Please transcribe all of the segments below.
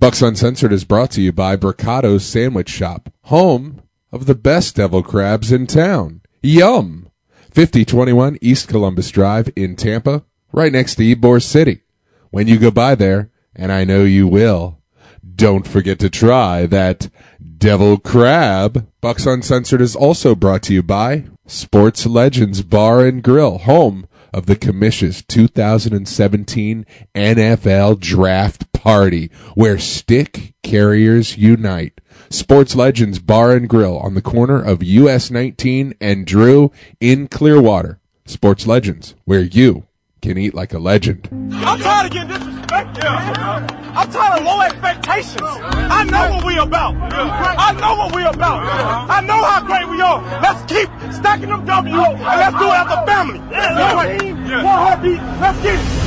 Bucks Uncensored is brought to you by Bricado's Sandwich Shop, home of the best devil crabs in town. Yum! 5021 East Columbus Drive in Tampa, right next to Ybor City. When you go by there, and I know you will, don't forget to try that devil crab. Bucks Uncensored is also brought to you by Sports Legends Bar and Grill, home of the Commish's 2017 NFL Draft Party, where stick carriers unite. Sports Legends Bar and Grill on the corner of US 19 and Drew in Clearwater. Sports Legends, where you can eat like a legend. I'm tired of getting disrespected. Yeah. I'm tired of low expectations. I know what we about. I know what we about. I know how great we are. Let's keep stacking them W's and let's do it as a family. One heartbeat. Let's get it.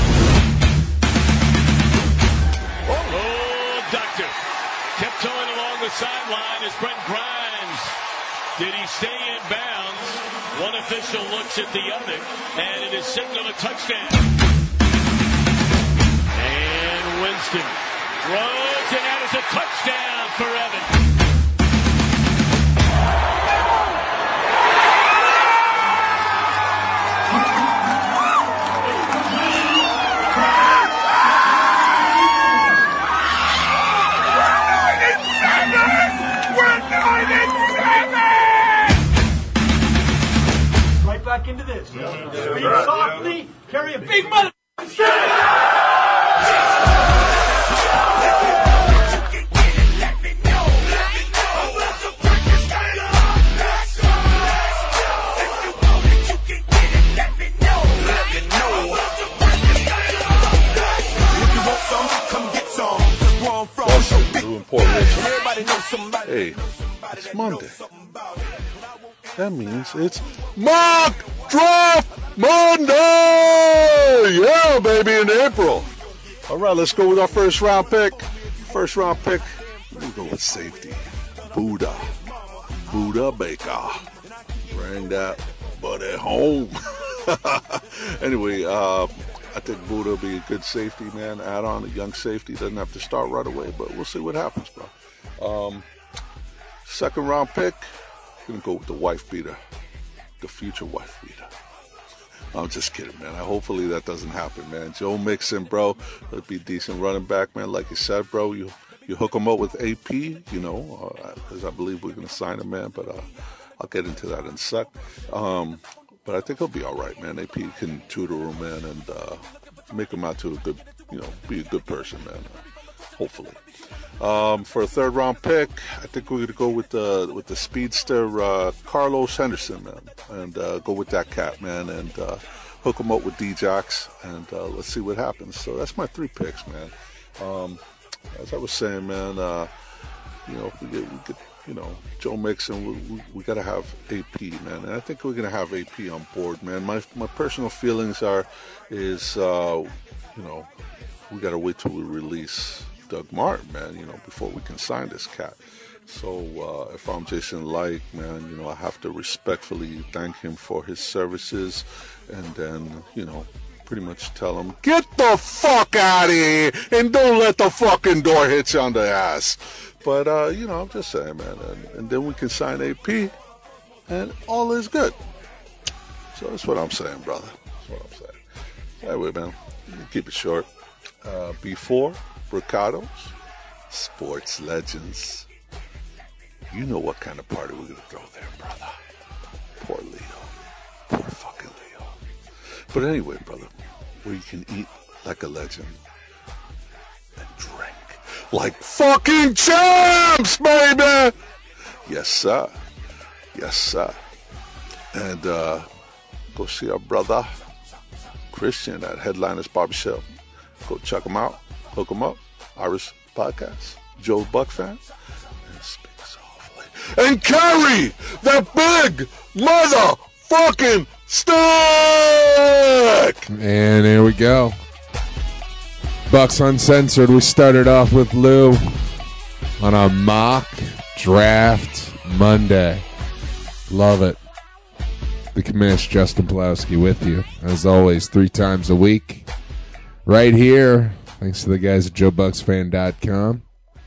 Oh, Doctor. Tiptoeing along the sideline is Brent Grimes. Did he stay in bounds? One official looks at the other, and it is signaled a touchdown. And Winston throws, and that is a touchdown for Evans. Back into this. Speak softly, carry a big mother. Hey, it's Monday. That means it's Mock Draft Monday! Yeah, baby, in April. All right, let's go with our first round pick. First round pick, we go with safety. Budda Baker. Bring that buddy home. Anyway, I think Budda will be a good safety, man. Add on a young safety. Doesn't have to start right away, but we'll see what happens, bro. Second round pick. Gonna go with the wife beater, the future wife beater. I'm just kidding, man. Hopefully that doesn't happen, man. Joe Mixon, bro, that'd be a decent running back, man. Like you said, bro, you hook him up with AP, you know, because I believe we're gonna sign him, man. But I'll get into that in a sec. But I think he'll be all right, man. AP can tutor him, man, and make him out to a good, you know, be a good person, man. Hopefully. For a third round pick, I think we're gonna go with the speedster Carlos Henderson, man, and go with that cat, man, and hook him up with D-Jocks, and let's see what happens. So that's my three picks, man. As I was saying, man, you know, if we get you know, Joe Mixon, we gotta have AP, man, and I think we're gonna have AP on board, man. My personal feelings is you know, we gotta wait till we release Doug Martin, man, you know, before we can sign this cat. So if I'm Jason Licht, man, you know, I have to respectfully thank him for his services, and then, you know, pretty much tell him, get the fuck out of here and don't let the fucking door hit you on the ass. But you know, I'm just saying, man, and then we can sign AP and all is good. So that's what I'm saying, brother. That's what I'm saying. Anyway, man, keep it short. Before Bricado's Sports Legends. You know what kind of party we're going to throw there, brother. Poor Leo. Poor fucking Leo. But anyway, brother, where you can eat like a legend and drink like fucking champs, baby! Yes, sir. Yes, sir. And go see our brother Christian at Headliners Barbershop. Go check him out. Hook him up. Irish Podcast. Joe Buck fan. And speak softly. And carry the big motherfucking stick! And here we go. Bucks Uncensored. We started off with Lou on a mock draft Monday. Love it. The commish, Justin Pulowski, with you, as always, 3 times a week. Right here, thanks to the guys at JoeBucksFan.com.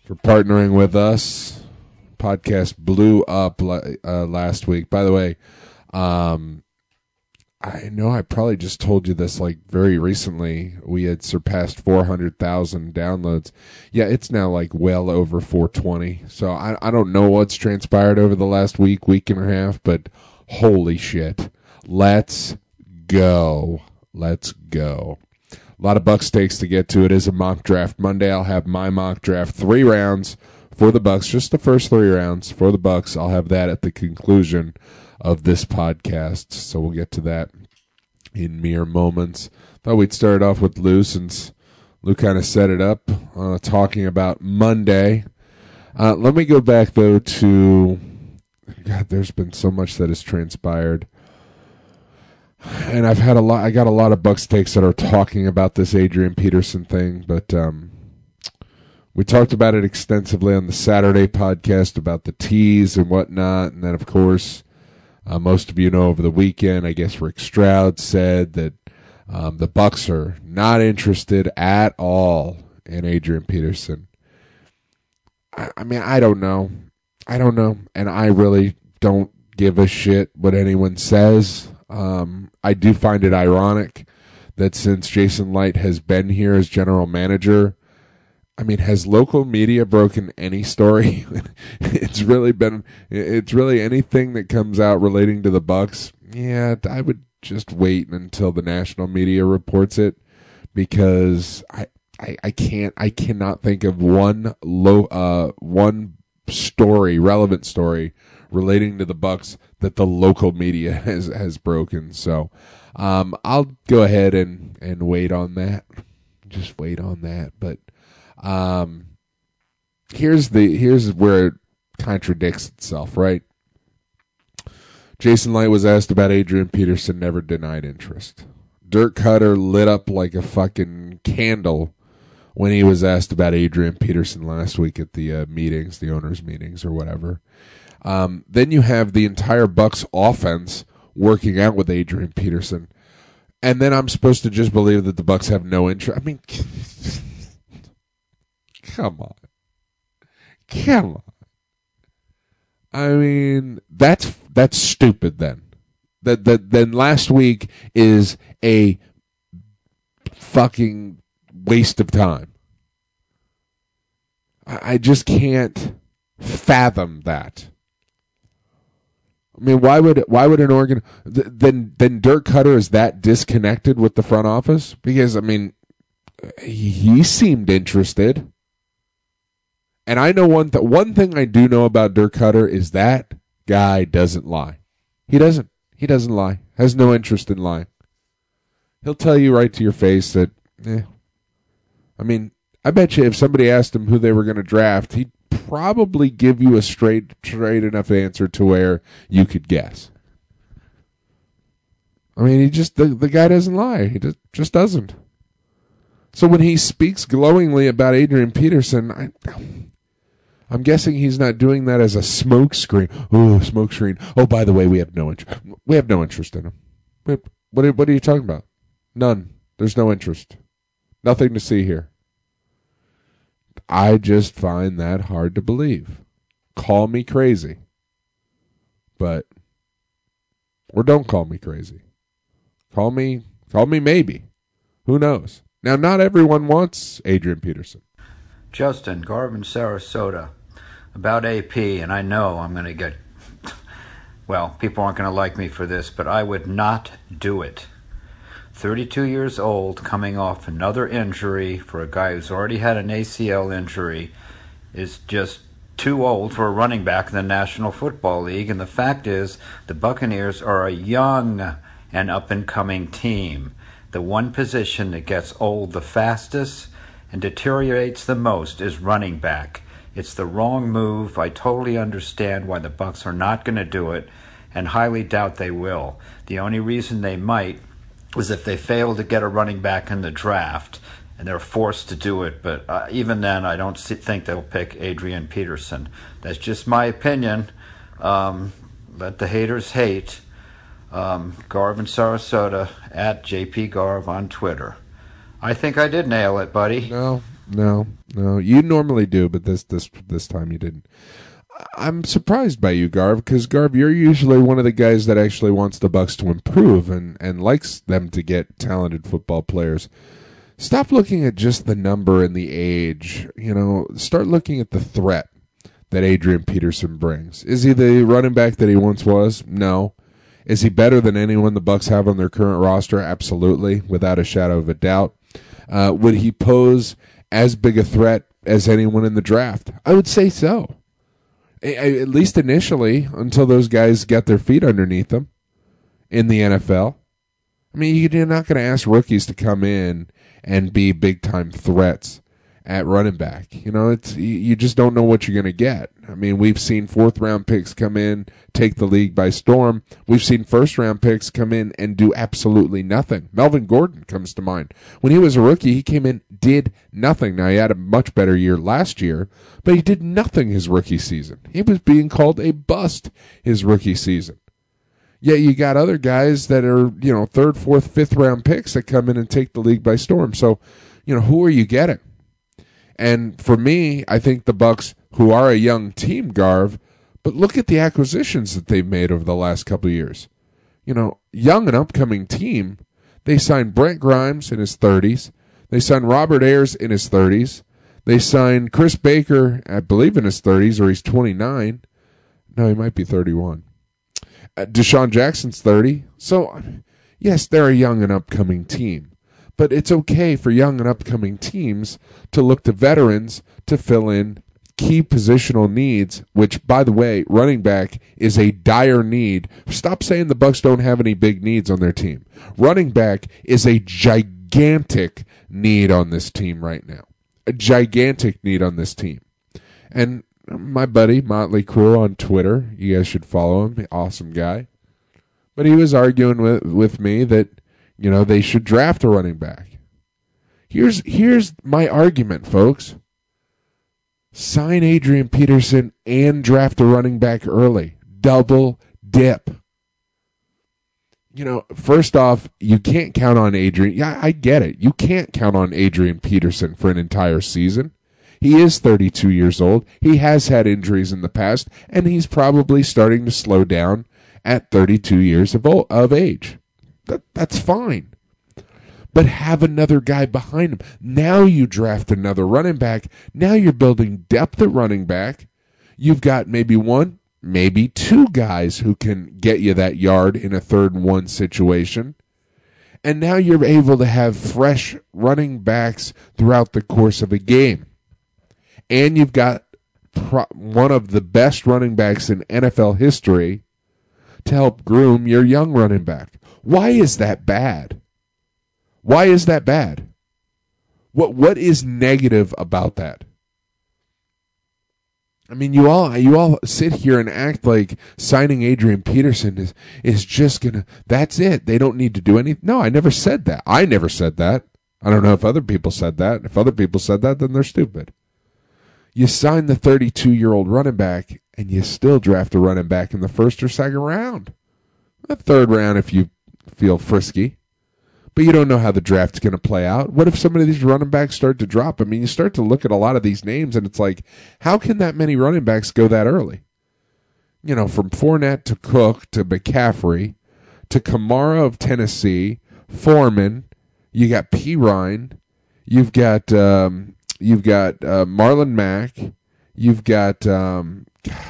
for partnering with us. Podcast blew up last week. By the way, I know I probably just told you this like very recently. We had surpassed 400,000 downloads. Yeah, it's now like well over 420. So I don't know what's transpired over the last week and a half, but holy shit. Let's go. Let's go. A lot of Bucks takes to get to. It is a mock draft Monday. I'll have my mock draft 3 rounds for the Bucks, just the first 3 rounds for the Bucks. I'll have that at the conclusion of this podcast, so we'll get to that in mere moments. Thought we'd start off with Lou, since Lou kind of set it up, talking about Monday. Let me go back, though, to... God, there's been so much that has transpired. And I got a lot of Bucks takes that are talking about this Adrian Peterson thing, but we talked about it extensively on the Saturday podcast about the tease and whatnot, and then, of course... most of you know over the weekend, I guess Rick Stroud said that the Bucks are not interested at all in Adrian Peterson. I mean, I don't know. And I really don't give a shit what anyone says. I do find it ironic that since Jason Light has been here as general manager, I mean, has local media broken any story? It's really anything that comes out relating to the Bucks. Yeah, I would just wait until the national media reports it, because I cannot think of one story, relevant story relating to the Bucks that the local media has broken. So, I'll go ahead and wait on that. Just wait on that, but. Here's where it contradicts itself, right? Jason Light was asked about Adrian Peterson, never denied interest. Dirk Cutter lit up like a fucking candle when he was asked about Adrian Peterson last week at the meetings, the owners' meetings or whatever. Then you have the entire Bucks offense working out with Adrian Peterson, and then I'm supposed to just believe that the Bucks have no interest. I mean... Come on. I mean, that's stupid then. Then last week is a fucking waste of time. I just can't fathom that. I mean, why would an then Dirk Cutter is that disconnected with the front office? Because I mean, he seemed interested. And I know one thing I do know about Dirk Cutter is that guy doesn't lie. He doesn't lie. Has no interest in lying. He'll tell you right to your face that, I mean, I bet you if somebody asked him who they were going to draft, he'd probably give you a straight enough answer to where you could guess. I mean, the guy doesn't lie. He just doesn't. So when he speaks glowingly about Adrian Peterson, I'm guessing he's not doing that as a smokescreen. Oh, smokescreen. Oh, by the way, we have no interest in him. What are you talking about? None. There's no interest. Nothing to see here. I just find that hard to believe. Call me crazy. Or don't call me crazy. Call me maybe. Who knows? Now, not everyone wants Adrian Peterson. Justin, Garvin, Sarasota, about AP, and I know I'm going to get, well, people aren't going to like me for this, but I would not do it. 32 years old, coming off another injury for a guy who's already had an ACL injury, is just too old for a running back in the National Football League, and the fact is the Buccaneers are a young and up-and-coming team. The one position that gets old the fastest and deteriorates the most is running back. It's the wrong move. I totally understand why the Bucs are not going to do it, and highly doubt they will. The only reason they might is if they fail to get a running back in the draft, and they're forced to do it. But even then, I don't think they'll pick Adrian Peterson. That's just my opinion. Let the haters hate. Garvin Sarasota at JP Garv on Twitter. I think I did nail it, buddy. No, No. You normally do, but this time you didn't. I'm surprised by you, Garv, because, Garv, you're usually one of the guys that actually wants the Bucs to improve and likes them to get talented football players. Stop looking at just the number and the age. Start looking at the threat that Adrian Peterson brings. Is he the running back that he once was? No. Is he better than anyone the Bucs have on their current roster? Absolutely, without a shadow of a doubt. Would he pose as big a threat as anyone in the draft? I would say so. At least initially, until those guys got their feet underneath them in the NFL. I mean, you're not going to ask rookies to come in and be big-time threats at running back. You just don't know what you're going to get. I mean, we've seen fourth-round picks come in, take the league by storm. We've seen first-round picks come in and do absolutely nothing. Melvin Gordon comes to mind. When he was a rookie, he came in, did nothing. Now, he had a much better year last year, but he did nothing his rookie season. He was being called a bust his rookie season. Yet you got other guys that are, third, fourth, fifth-round picks that come in and take the league by storm. So, who are you getting? And for me, I think the Bucs, who are a young team, Garv, but look at the acquisitions that they've made over the last couple of years. Young and upcoming team. They signed Brent Grimes in his 30s. They signed Robert Ayers in his 30s. They signed Chris Baker, I believe, in his 30s, or he's 29. No, he might be 31. Deshaun Jackson's 30. So, yes, they're a young and upcoming team. But it's okay for young and upcoming teams to look to veterans to fill in key positional needs, which, by the way, running back is a dire need. Stop saying the Bucs don't have any big needs on their team. Running back is a gigantic need on this team right now. A gigantic need on this team. And my buddy, Motley Crue on Twitter, you guys should follow him, awesome guy. But he was arguing with me that they should draft a running back. Here's my argument, folks. Sign Adrian Peterson and draft a running back early. Double dip. First off, you can't count on Adrian. Yeah, I get it. You can't count on Adrian Peterson for an entire season. He is 32 years old. He has had injuries in the past, and he's probably starting to slow down at 32 years of age. That's fine. But have another guy behind him. Now you draft another running back. Now you're building depth at running back. You've got maybe one, maybe two guys who can get you that yard in a 3rd and 1 situation. And now you're able to have fresh running backs throughout the course of a game. And you've got one of the best running backs in NFL history to help groom your young running back. Why is that bad? Why is that bad? What is negative about that? I mean, you all sit here and act like signing Adrian Peterson is just gonna. That's it. They don't need to do anything. No, I never said that. I never said that. I don't know if other people said that. If other people said that, then they're stupid. You sign the 32-year-old running back, and you still draft a running back in the 1st or 2nd round. The 3rd round if you feel frisky. But you don't know how the draft's going to play out. What if some of these running backs start to drop? I mean, you start to look at a lot of these names, and it's like, how can that many running backs go that early? From Fournette to Cook to McCaffrey to Kamara of Tennessee, Foreman, you got Pirine, you've got Marlon Mack, you've got God.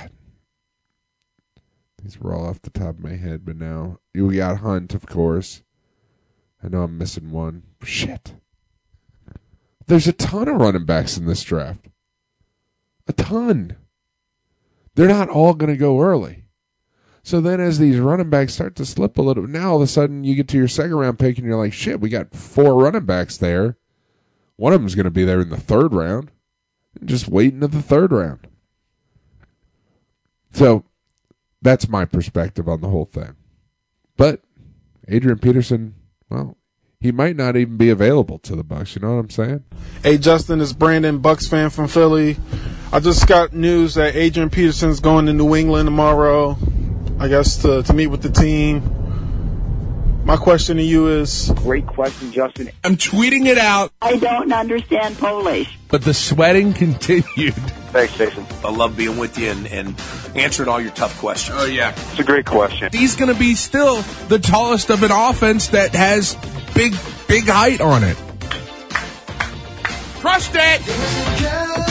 These were all off the top of my head, but now we got Hunt, of course. I know I'm missing one. Shit. There's a ton of running backs in this draft. A ton. They're not all going to go early. So then as these running backs start to slip a little, now all of a sudden you get to your 2nd round pick and you're like, shit, we got 4 running backs there. One of them's going to be there in the 3rd round. Just waiting to the 3rd round. So that's my perspective on the whole thing. But Adrian Peterson, well, he might not even be available to the Bucs. You know what I'm saying? Hey, Justin, it's Brandon, Bucs fan from Philly. I just got news that Adrian Peterson's going to New England tomorrow, I guess, to meet with the team. My question to you is... Great question, Justin. I'm tweeting it out. I don't understand Polish. But the sweating continued. Thanks, Jason. I love being with you and answering all your tough questions. Oh, yeah. It's a great question. He's going to be still the tallest of an offense that has big height on it. Crushed it!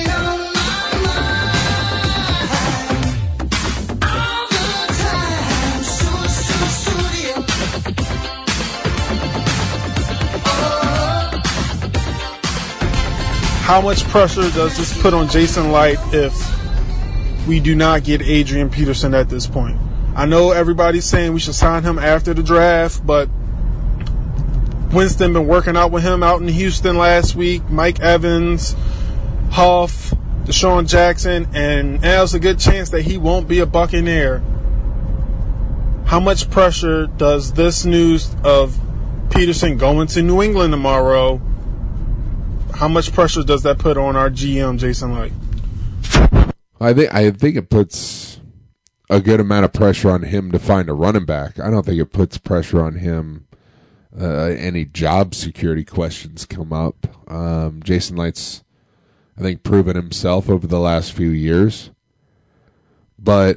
How much pressure does this put on Jason Licht if we do not get Adrian Peterson at this point? I know everybody's saying we should sign him after the draft, but Winston been working out with him out in Houston last week. Mike Evans, Huff, Deshaun Jackson, and there's a good chance that he won't be a Buccaneer. How much pressure does this news of Peterson going to New England tomorrow, how much pressure does that put on our GM, Jason Licht? I think it puts a good amount of pressure on him to find a running back. I don't think it puts pressure on him. Any job security questions come up. Jason Licht's, I think, proven himself over the last few years. But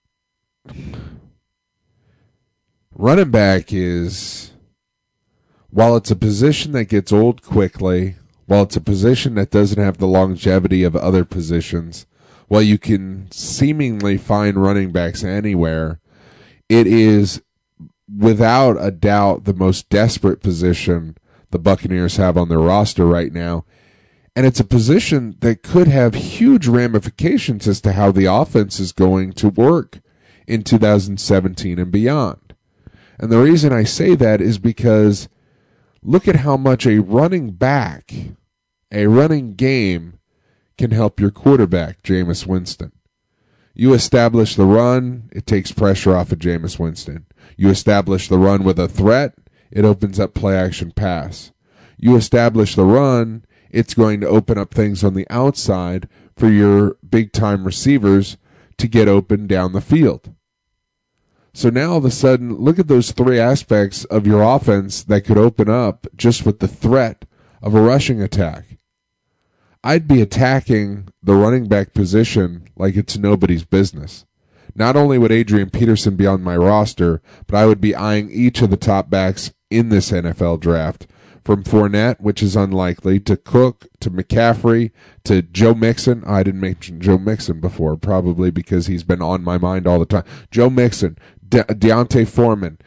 running back is, while it's a position that gets old quickly, while it's a position that doesn't have the longevity of other positions, while you can seemingly find running backs anywhere, it is without a doubt the most desperate position the Buccaneers have on their roster right now. And it's a position that could have huge ramifications as to how the offense is going to work in 2017 and beyond. And the reason I say that is because look at how much a running back, a running game, can help your quarterback, Jameis Winston. You establish the run, it takes pressure off of Jameis Winston. You establish the run with a threat, it opens up play-action pass. You establish the run, it's going to open up things on the outside for your big-time receivers to get open down the field. So now all of a sudden, look at those three aspects of your offense that could open up just with the threat of a rushing attack. I'd be attacking the running back position like it's nobody's business. Not only would Adrian Peterson be on my roster, but I would be eyeing each of the top backs in this NFL draft, from Fournette, which is unlikely, to Cook, to McCaffrey, to Joe Mixon. I didn't mention Joe Mixon before, probably because he's been on my mind all the time. Joe Mixon, Deontay Foreman.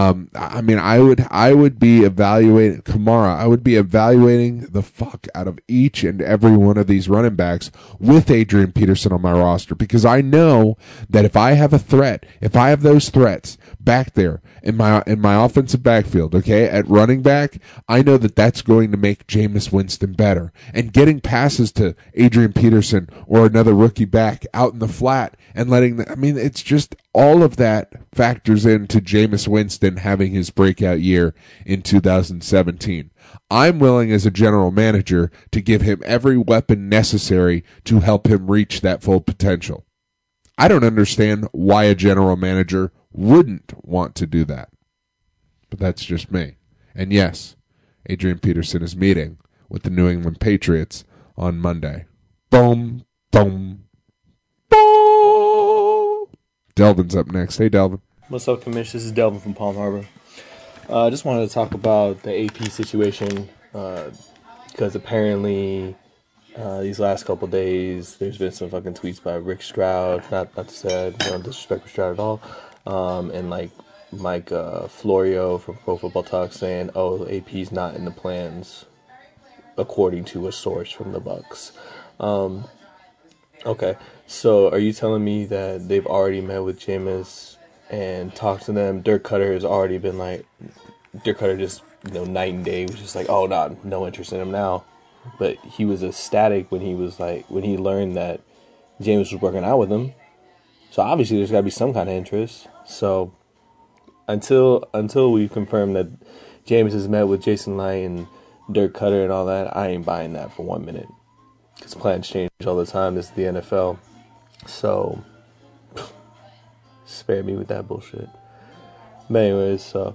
I would be evaluating Kamara. I would be evaluating the fuck out of each and every one of these running backs with Adrian Peterson on my roster, because I know that if I have a threat, if I have those threats back there in my offensive backfield, okay, at running back, I know that that's going to make Jameis Winston better. And getting passes to Adrian Peterson or another rookie back out in the flat and it's just all of that factors into Jameis Winston having his breakout year in 2017. I'm willing as a general manager to give him every weapon necessary to help him reach that full potential. I don't understand why a general manager wouldn't want to do that. But that's just me. And yes, Adrian Peterson is meeting with the New England Patriots on Monday. Boom, boom, boom. Delvin's up next. Hey, Delvin. What's up, Commish? This is Delvin from Palm Harbor. I just wanted to talk about the AP situation because apparently these last couple days there's been some fucking tweets by Rick Stroud. Not to say I don't disrespect Rick Stroud at all. And like Mike Florio from Pro Football Talk saying, "Oh, AP's not in the plans," according to a source from the Bucs. Okay, so are you telling me that they've already met with Jameis and talked to them? Dirk Cutter has already been like, Dirk Cutter just, night and day was just like, oh, no interest in him now. But he was ecstatic when he learned that Jameis was working out with him. So obviously there's got to be some kind of interest. So until we confirm that Jameis has met with Jason Licht and Dirk Cutter and all that, I ain't buying that for 1 minute. Because plans change all the time. This is the NFL. So spare me with that bullshit. But anyways, so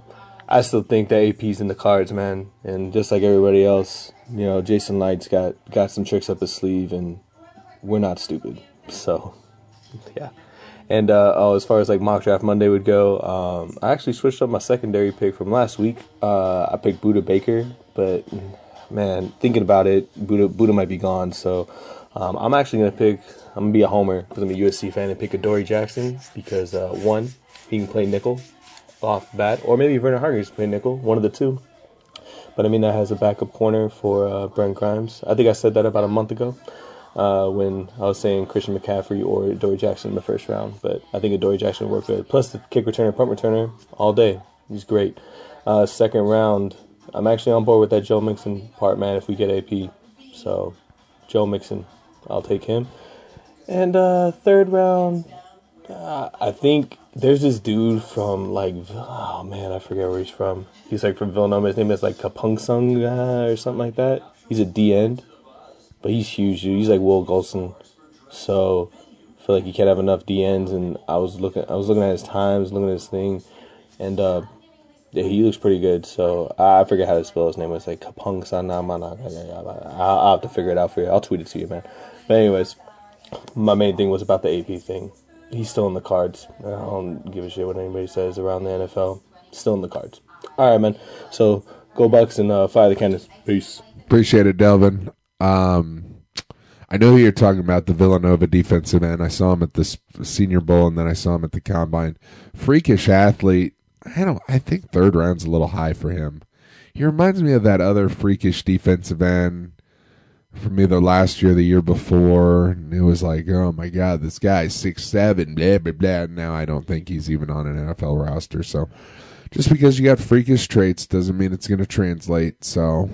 I still think that AP's in the cards, man. And just like everybody else, you know, Jason Light's got some tricks up his sleeve, and we're not stupid. So, yeah. And as far as like Mock Draft Monday would go, I actually switched up my secondary pick from last week. I picked Budda Baker, but man, thinking about it, Budda might be gone. So I'm actually I'm gonna be a homer because I'm a USC fan and pick Adoree Jackson because one, he can play nickel off the bat, or maybe Vernon Hargreaves can play nickel, one of the two. But I mean, that has a backup corner for Brent Grimes. I think I said that about a month ago. When I was saying Christian McCaffrey or Adoree Jackson in the first round. But I think Adoree Jackson would work good. Plus the kick returner, punt returner, all day. He's great. Second round, I'm actually on board with that Joe Mixon part, man, if we get AP. So, Joe Mixon, I'll take him. And third round, I think there's this dude from, like, oh, man, I forget where he's from. He's, like, from Villanova. His name is, like, Kapungsung or something like that. He's a D-end. But he's huge, dude. He's like Will Golson. So I feel like he can't have enough DNs. And I was looking at his times, looking at his thing, and yeah, he looks pretty good. So I forget how to spell his name. It's like Kapung Sanamana. I'll have to figure it out for you. I'll tweet it to you, man. But anyways, my main thing was about the AP thing. He's still in the cards. I don't give a shit what anybody says around the NFL. Still in the cards. All right, man. So go Bucks and fire the cannons. Peace. Appreciate it, Delvin. I know you're talking about the Villanova defensive end. I saw him at the Senior Bowl, and then I saw him at the Combine. Freakish athlete. I think third round's a little high for him. He reminds me of that other freakish defensive end from either last year or the year before. And it was like, oh my God, this guy's 6'7", blah, blah, blah. Now I don't think he's even on an NFL roster. So just because you got freakish traits doesn't mean it's going to translate. So,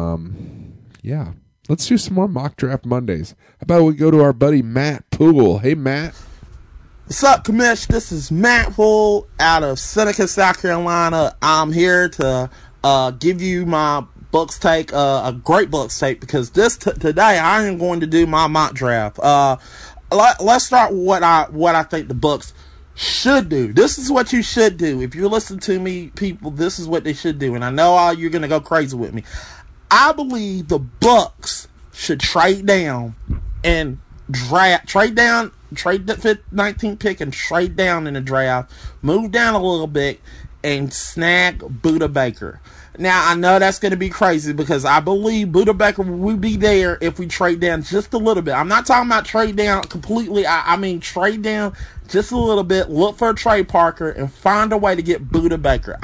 yeah. Let's do some more Mock Draft Mondays. How about we go to our buddy Matt Poole? Hey, Matt. What's up, Commish? This is Matt Poole out of Seneca, South Carolina. I'm here to give you my Bucks take, a great Bucks take, because today I am going to do my mock draft. Let's start with what I think the Bucks should do. This is what you should do. If you listen to me, people, this is what they should do. And I know you're going to go crazy with me. I believe the Bucks should trade down and trade the 19th pick and trade down in the draft, move down a little bit, and snag Budda Baker. Now, I know that's going to be crazy because I believe Budda Baker will be there if we trade down just a little bit. I'm not talking about trade down completely. I mean trade down just a little bit, look for a Trey Parker, and find a way to get Budda Baker.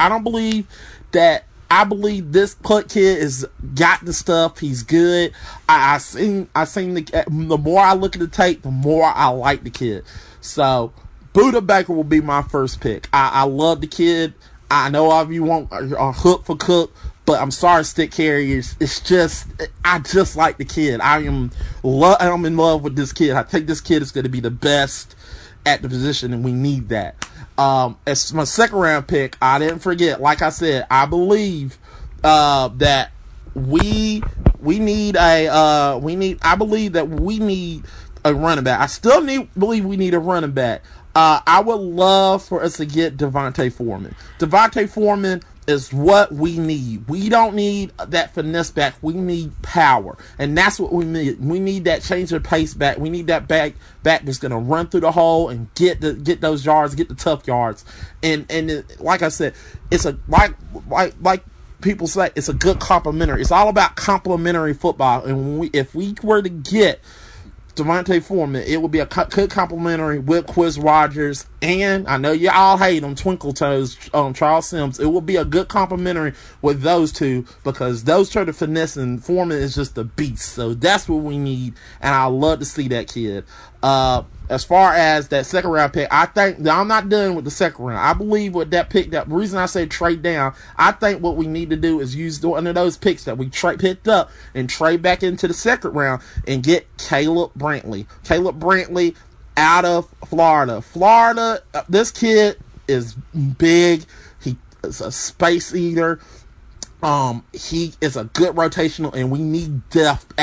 I believe this Put kid has got the stuff. He's good. I seen the more I look at the tape, the more I like the kid. So Budda Baker will be my first pick. I love the kid. I know all of you want a hook for Cook, but I'm sorry, Stick Carriers. It's just, I just like the kid. I'm in love with this kid. I think this kid is going to be the best at the position, and we need that. As my second round pick, I didn't forget, like I said, I believe that we need a running back. I still believe we need a running back. I would love for us to get Devontae Foreman. Devontae Foreman is what we need. We don't need that finesse back. We need power. And that's what we need. We need that change of pace back. We need that back that's going to run through the hole and get those yards, get the tough yards. And like I said, it's a like people say, it's a good complementary. It's all about complementary football. And if we were to get Devontae Foreman, it would be a good complimentary with Quiz Rogers, and I know you all hate him, Twinkle Toes, Charles Sims. It will be a good complimentary with those two, because those two are the finesse, and Foreman is just a beast. So that's what we need, and I love to see that kid. As far as that second round pick, I think I'm not done with the second round. I believe with that pick, that reason I say trade down, I think what we need to do is use one of those picks that we picked up and trade back into the second round and get Caleb Brantley. Caleb Brantley out of Florida. This kid is big. He is a space eater. He is a good rotational, and we need depth at the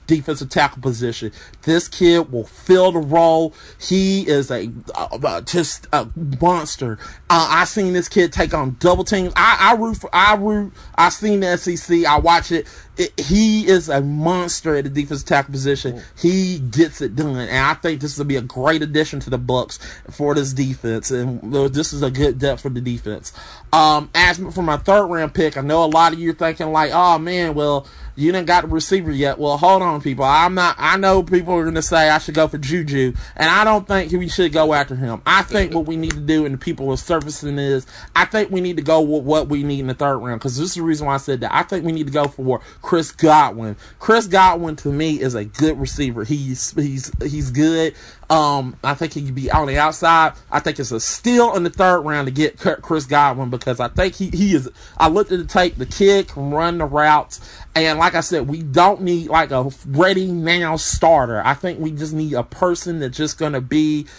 defensive tackle position. This kid will fill the role. He is just a monster. I seen this kid take on double teams. I seen the SEC. I watch it. He is a monster at the defensive tackle position. He gets it done, and I think this will be a great addition to the Bucs for this defense. And this is a good depth for the defense. As for my third round pick, I know a lot of you are thinking like, "Oh man, well, you didn't got the receiver yet." Well, hold on, people. I know people are going to say I should go for Juju, and I don't think we should go after him. I think what we need to do, and the people are surfacing is, I think we need to go with what we need in the third round, because this is the reason why I said that. I think we need to go for Chris Godwin. Chris Godwin, to me, is a good receiver. He's good. I think he could be on the outside. I think it's a steal in the third round to get Chris Godwin, because I think he is. I looked at the tape. The kid can run the routes, and like I said, we don't need like a ready now starter. I think we just need a person that's just gonna be.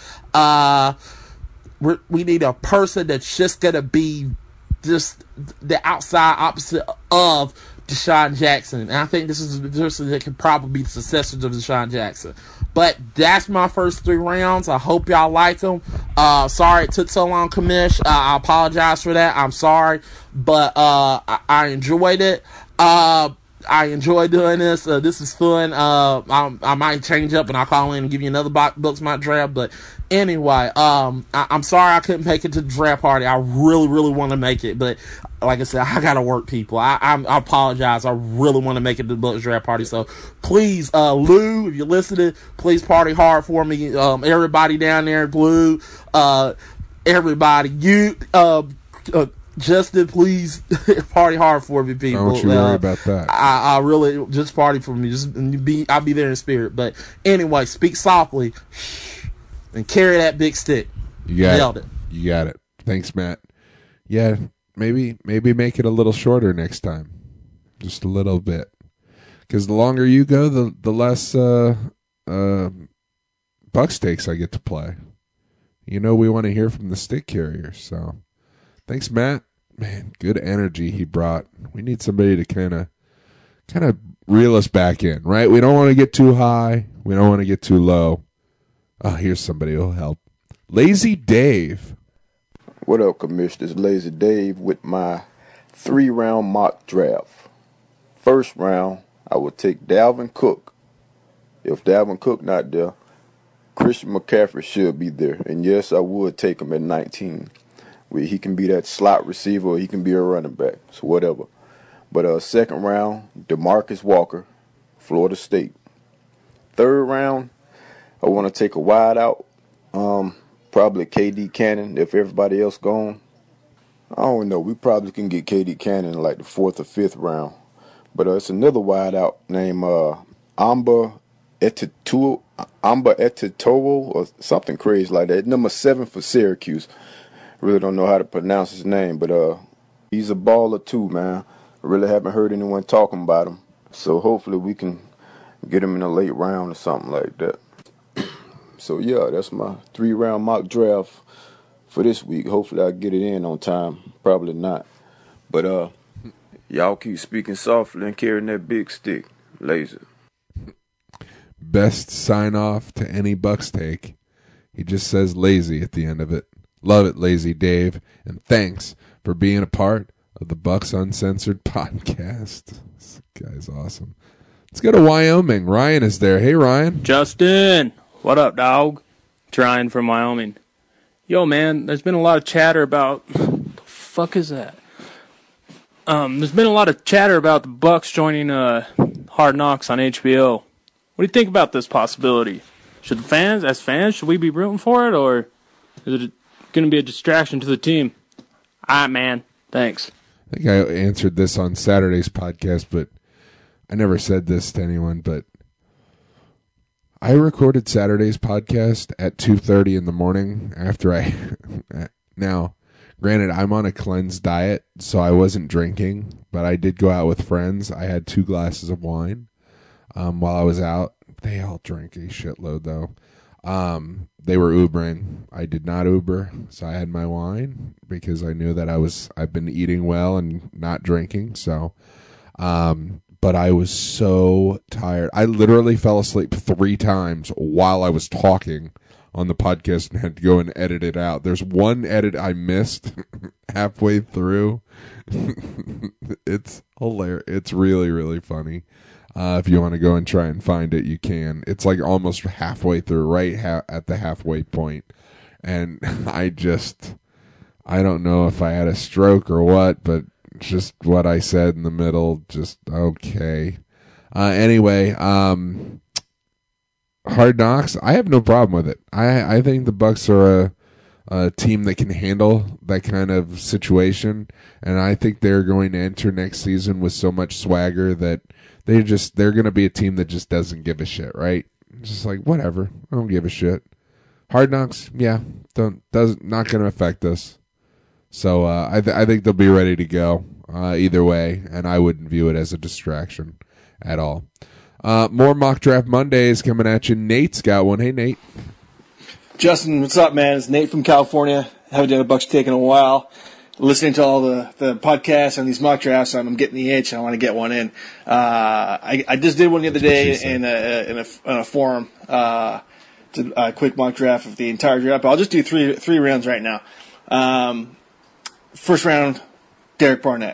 We need a person that's just gonna be just the outside opposite of Deshaun Jackson. And I think this is the person that could probably be the successors of Deshaun Jackson. But that's my first 3 rounds. I hope y'all like them. Sorry it took so long, Commish. I apologize for that. I'm sorry. But I enjoyed it. I enjoy doing this. This is fun. I might change up and I'll call in and give you another Books Mock Draft. But anyway, I'm sorry I couldn't make it to the draft party. I really, really want to make it. But like I said, I got to work, people. I apologize. I really want to make it to the Books draft party. So please, Lou, if you're listening, please party hard for me. Everybody down there, Lou, everybody, you, Justin, please party hard for me, people. Don't you worry about that. I really just party for me. I'll be there in spirit. But anyway, speak softly and carry that big stick. You got Nailed it. You got it. Thanks, Matt. Yeah, maybe make it a little shorter next time, just a little bit, because the longer you go, the less Bucks takes I get to play. You know, we want to hear from the stick carriers. So, thanks, Matt. Man, good energy he brought. We need somebody to kind of reel us back in, right? We don't want to get too high. We don't want to get too low. Oh, here's somebody who'll help. Lazy Dave. What up, Commish? This is Lazy Dave with my 3-round mock draft. First round, I will take Dalvin Cook. If Dalvin Cook not there, Christian McCaffrey should be there. And yes, I would take him at 19. He can be that slot receiver or he can be a running back. So whatever. But second round, DeMarcus Walker, Florida State. Third round, I want to take a wide out. Probably KD Cannon if everybody else gone. I don't know. We probably can get KD Cannon in like the 4th or 5th round. But it's another wide out named Amba Etitoro or something crazy like that. Number 7 for Syracuse. Really don't know how to pronounce his name, but he's a baller too, man. I really haven't heard anyone talking about him. So hopefully we can get him in a late round or something like that. So yeah, that's my 3-round mock draft for this week. Hopefully I get it in on time. Probably not. But y'all keep speaking softly and carrying that big stick. Laser. Best sign off to any Bucks take. He just says lazy at the end of it. Love it, Lazy Dave, and thanks for being a part of the Bucks Uncensored podcast. This guy's awesome. Let's go to Wyoming. Ryan is there. Hey, Ryan. Justin, what up, dog? It's Ryan from Wyoming. Yo, man, there's been a lot of chatter about... What the fuck is that? There's been a lot of chatter about the Bucks joining Hard Knocks on HBO. What do you think about this possibility? Should should we be rooting for it, or is it going to be a distraction to the team? All right, man. Thanks. I think I answered this on Saturday's podcast, but I never said this to anyone, but I recorded Saturday's podcast at 2:30 in the morning after I... Now, granted, I'm on a cleansed diet, so I wasn't drinking, but I did go out with friends. I had 2 glasses of wine while I was out. They all drank a shitload, though. They were Ubering. I did not Uber, so I had my wine because I knew that I've been eating well and not drinking. So, but I was so tired. I literally fell asleep 3 times while I was talking on the podcast and had to go and edit it out. There's one edit I missed halfway through. It's hilarious. It's really, really funny. If you want to go and try and find it, you can. It's like almost halfway through, right at the halfway point. And I don't know if I had a stroke or what, but just what I said in the middle, just okay. Anyway, Hard Knocks, I have no problem with it. I think the Bucks are a team that can handle that kind of situation, and I think they're going to enter next season with so much swagger that they're going to be a team that just doesn't give a shit, right? Just like, whatever, I don't give a shit. Hard Knocks, yeah, not going to affect us. So I think they'll be ready to go either way, and I wouldn't view it as a distraction at all. More Mock Draft Mondays coming at you. Nate's got one. Hey, Nate. Justin, what's up, man? It's Nate from California. Haven't done a Bucks take in a while. Listening to all the podcasts and these mock drafts, I'm getting the itch. I want to get one in. I just did one the other day in a forum. Did a quick mock draft of the entire draft. But I'll just do three rounds right now. First round, Derek Barnett.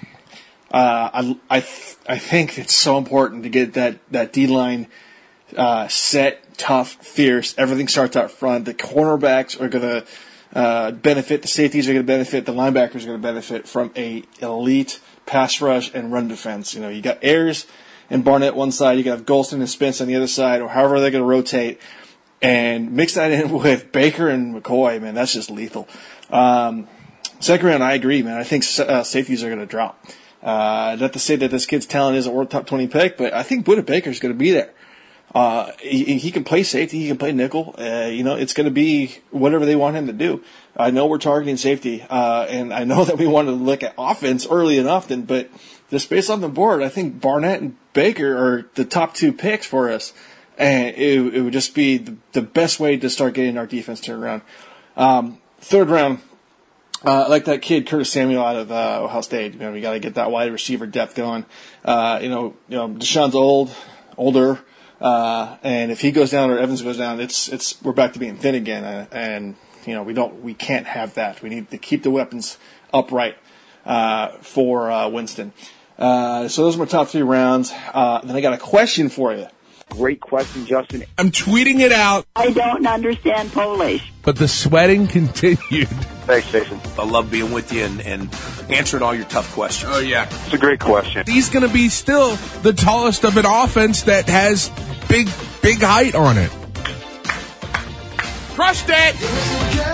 I think it's so important to get that D-line set, tough, fierce. Everything starts out front. The cornerbacks are going to benefit. The safeties are going to benefit. The linebackers are going to benefit from a elite pass rush and run defense. You know, you got Ayers and Barnett one side. You got Golston and Spence on the other side, or however they're going to rotate. And mix that in with Baker and McCoy, man, that's just lethal. Second round, I agree, man. I think safeties are going to drop. Not to say that this kid's talent isn't worth top 20 pick, but I think Budda Baker's going to be there. He can play safety. He can play nickel. It's going to be whatever they want him to do. I know we're targeting safety, and I know that we want to look at offense early and often, but just based on the board, I think Barnett and Baker are the top 2 picks for us. And it would just be the best way to start getting our defense turned around. Third round, I like that kid Curtis Samuel out of Ohio State. You know, we got to get that wide receiver depth going. Deshaun's older, and if he goes down or Evans goes down, we're back to being thin again. And we can't have that. We need to keep the weapons upright for Winston. So those are my top 3 rounds. Then I got a question for you. Great question, Justin. I'm tweeting it out. I don't understand Polish. But the sweating continued. Thanks, Jason. I love being with you and answering all your tough questions. Oh, yeah. It's a great question. He's going to be still the tallest of an offense that has big height on it. Crushed it!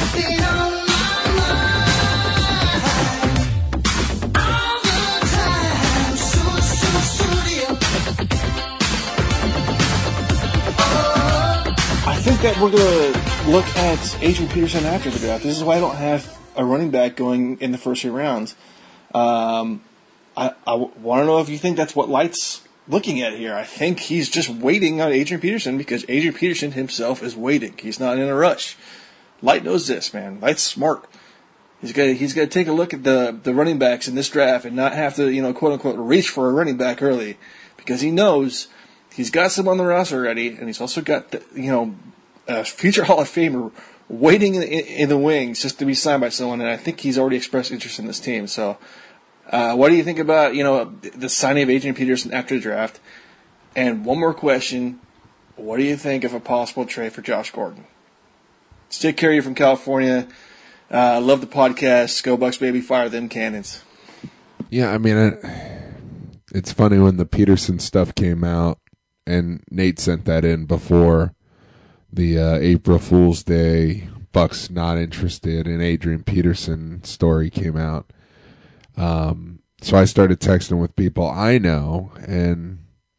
I think that we're going to look at Adrian Peterson after the draft. This is why I don't have a running back going in the first 3 rounds. I want to know if you think that's what Light's looking at here. I think he's just waiting on Adrian Peterson because Adrian Peterson himself is waiting. He's not in a rush. Light knows this, man. Light's smart. He's got to take a look at the running backs in this draft and not have to, quote unquote, reach for a running back early because he knows he's got some on the roster already, and he's also got a future Hall of Famer waiting in the wings just to be signed by someone, and I think he's already expressed interest in this team. So, what do you think about the signing of Adrian Peterson after the draft? And one more question: what do you think of a possible trade for Josh Gordon? Stick Carrier from California. Love the podcast. Go Bucks, baby! Fire them cannons. Yeah, I mean, it's funny when the Peterson stuff came out, and Nate sent that in before the April Fool's Day Bucks not interested in Adrian Peterson story came out. So I started texting with people I know, and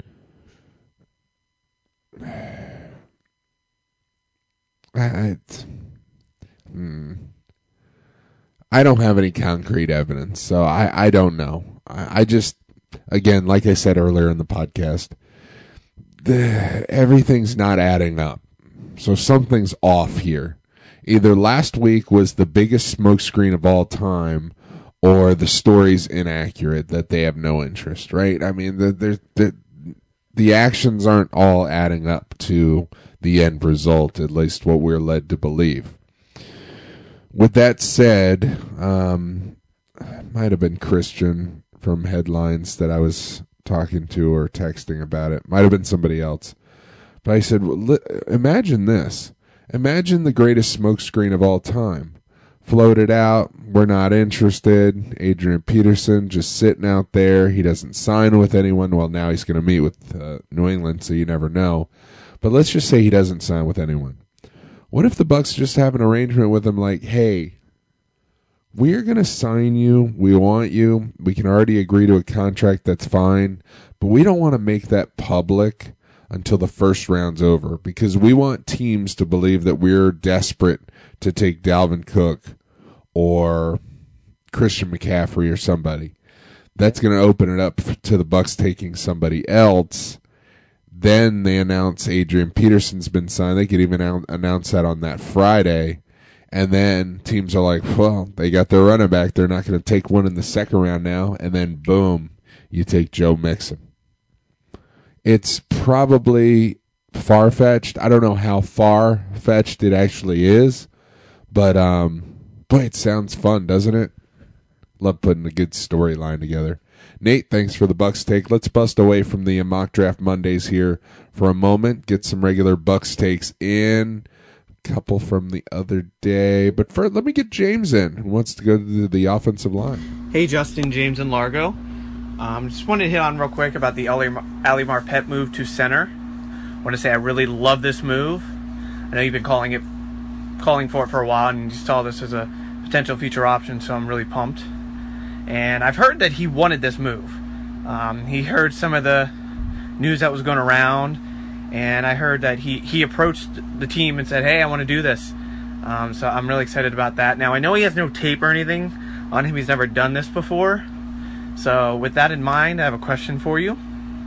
I don't have any concrete evidence, so I don't know. I just, again, like I said earlier in the podcast, everything's not adding up. So something's off here. Either last week was the biggest smokescreen of all time, or the story's inaccurate, that they have no interest, right? I mean, the actions aren't all adding up to the end result, at least what we're led to believe. With that said, might have been Christian from Headlines that I was talking to or texting about it. Might have been somebody else. But I said, well, imagine this. Imagine the greatest smokescreen of all time. Floated out, we're not interested. Adrian Peterson just sitting out there. He doesn't sign with anyone. Well, now he's going to meet with New England, so you never know. But let's just say he doesn't sign with anyone. What if the Bucks just have an arrangement with him like, hey, we're going to sign you. We want you. We can already agree to a contract. That's fine. But we don't want to make that public until the first round's over, because we want teams to believe that we're desperate to take Dalvin Cook or Christian McCaffrey or somebody. That's going to open it up to the Bucks taking somebody else. Then they announce Adrian Peterson's been signed. They could even announce that on that Friday. And then teams are like, well, they got their running back. They're not going to take one in the second round now. And then, boom, you take Joe Mixon. It's probably far-fetched. I don't know how far-fetched it actually is. But, boy, it sounds fun, doesn't it? Love putting a good storyline together. Nate, thanks for the Bucks take. Let's bust away from the Mock Draft Mondays here for a moment. Get some regular Bucks takes in. Couple from the other day. But first, let me get James in, who wants to go to the offensive line. Hey, Justin, James in Largo. Just wanted to hit on real quick about the Ali Marpet move to center. I want to say I really love this move. I know you've been calling for it for a while, and you saw this as a potential future option, so I'm really pumped. And I've heard that he wanted this move. He heard some of the news that was going around, and I heard that he approached the team and said, hey, I want to do this. So I'm really excited about that. Now, I know he has no tape or anything on him. He's never done this before. So with that in mind, I have a question for you.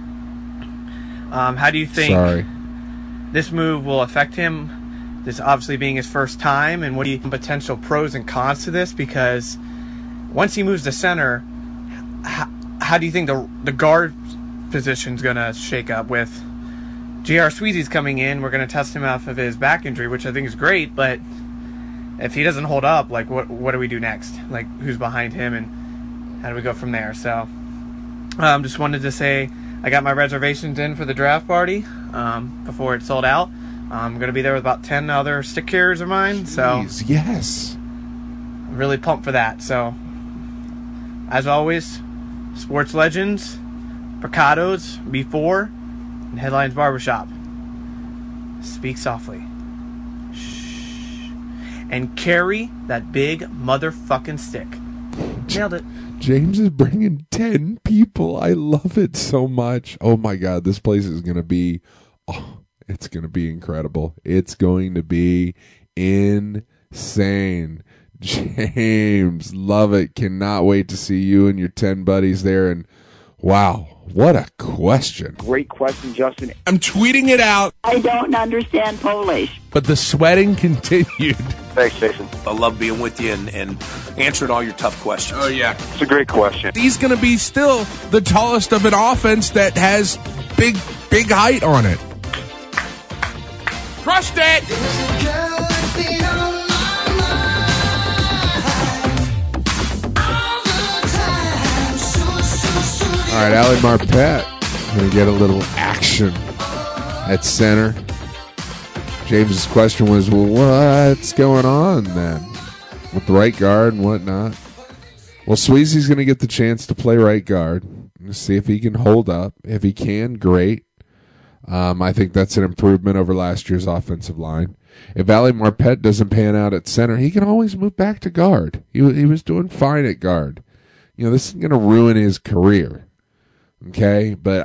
How do you think this move will affect him? This obviously being his first time, and what are the potential pros and cons to this? Because once he moves to center, how do you think the guard position is going to shake up with J.R. Sweezy's coming in? We're going to test him off of his back injury, which I think is great, but if he doesn't hold up, like what do we do next? Like, who's behind him, and how do we go from there? So just wanted to say I got my reservations in for the draft party before it sold out. I'm going to be there with about 10 other stick carriers of mine. Jeez, so yes. I'm really pumped for that. So, as always, Sports Legends, Mercados, B4, and Headlines Barbershop. Speak softly. Shh. And carry that big motherfucking stick. Nailed it. James is bringing 10 people. I love it so much. Oh, my God. This place is going to be... it's going to be incredible. It's going to be insane. James, love it. Cannot wait to see you and your 10 buddies there. And wow, what a question. Great question, Justin. I'm tweeting it out. I don't understand Polish. But the sweating continued. Thanks, Jason. I love being with you and answering all your tough questions. Oh, yeah. It's a great question. He's going to be still the tallest of an offense that has big height on it. Crushed it! All right, Ali Marpet. Going to get a little action at center. James's question was, well, what's going on then with the right guard and whatnot? Well, Sweezy's going to get the chance to play right guard. Let's see if he can hold up. If he can, great. I think that's an improvement over last year's offensive line. If Ali Marpet doesn't pan out at center, he can always move back to guard. He was doing fine at guard. You know, this is going to ruin his career. Okay? But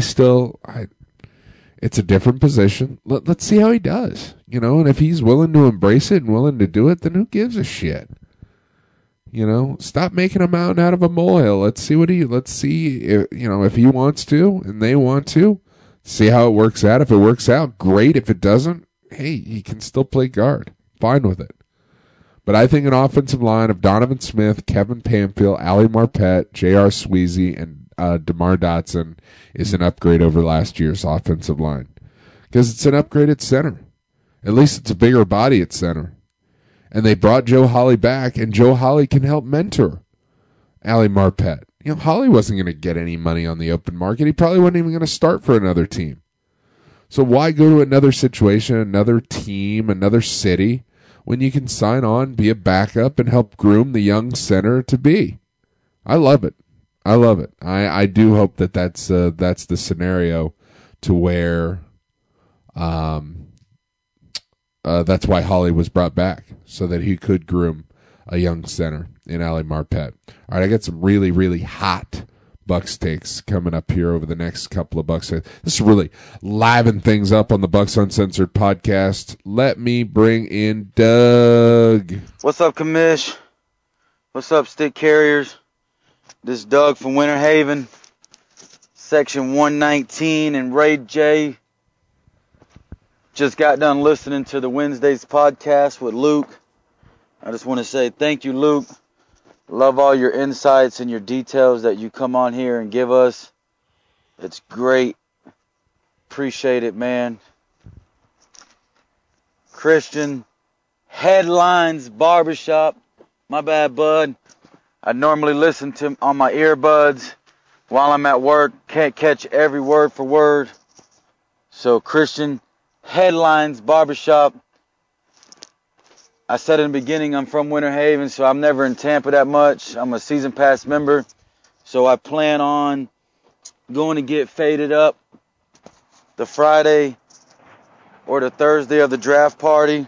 it's a different position. Let's see how he does. You know, and if he's willing to embrace it and willing to do it, then who gives a shit? You know, stop making a mountain out of a molehill. Let's see if he wants to and they want to. See how it works out. If it works out, great. If it doesn't, hey, he can still play guard. Fine with it. But I think an offensive line of Donovan Smith, Kevin Pamphile, Ali Marpet, J.R. Sweezy, and DeMar Dotson is an upgrade over last year's offensive line. Because it's an upgrade at center. At least it's a bigger body at center. And they brought Joe Holly back, and Joe Holly can help mentor Ali Marpet. You know, Holly wasn't going to get any money on the open market. He probably wasn't even going to start for another team. So why go to another situation, another team, another city, when you can sign on, be a backup, and help groom the young center to be? I love it. I love it. I do hope that that's the scenario to where that's why Holly was brought back, so that he could groom a young center in Ali Marpet. All right, I got some really, really hot Bucks takes coming up here over the next couple of Bucks. This is really liven things up on the Bucks Uncensored podcast. Let me bring in Doug. What's up, Commish? What's up, Stick Carriers? This is Doug from Winter Haven, Section 119, and Ray J. Just got done listening to the Wednesday's podcast with Luke. I just want to say thank you, Luke. Love all your insights and your details that you come on here and give us. It's great. Appreciate it, man. Christian, Headlines Barbershop. My bad, bud. I normally listen to on my earbuds while I'm at work. Can't catch every word for word. So, Christian, Headlines Barbershop. I said in the beginning I'm from Winter Haven, so I'm never in Tampa that much. I'm a season pass member, so I plan on going to get faded up the Friday or the Thursday of the draft party.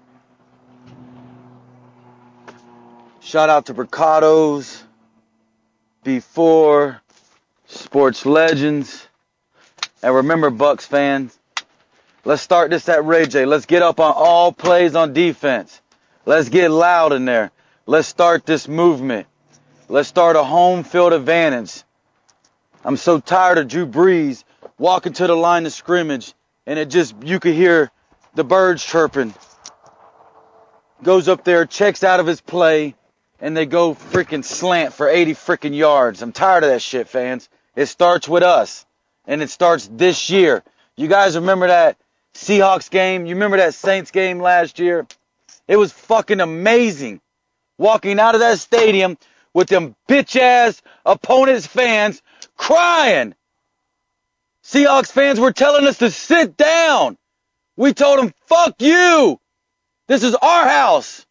Shout out to Mercados, Before, Sports Legends, and remember, Bucks fans, let's start this at Ray J. Let's get up on all plays on defense. Let's get loud in there. Let's start this movement. Let's start a home field advantage. I'm so tired of Drew Brees walking to the line of scrimmage and you could hear the birds chirping. Goes up there, checks out of his play, and they go freaking slant for 80 freaking yards. I'm tired of that shit, fans. It starts with us, and it starts this year. You guys remember that Seahawks game? You remember that Saints game last year? It was fucking amazing. Walking out of that stadium with them bitch-ass opponents' fans crying. Seahawks fans were telling us to sit down. We told them, fuck you. This is our house.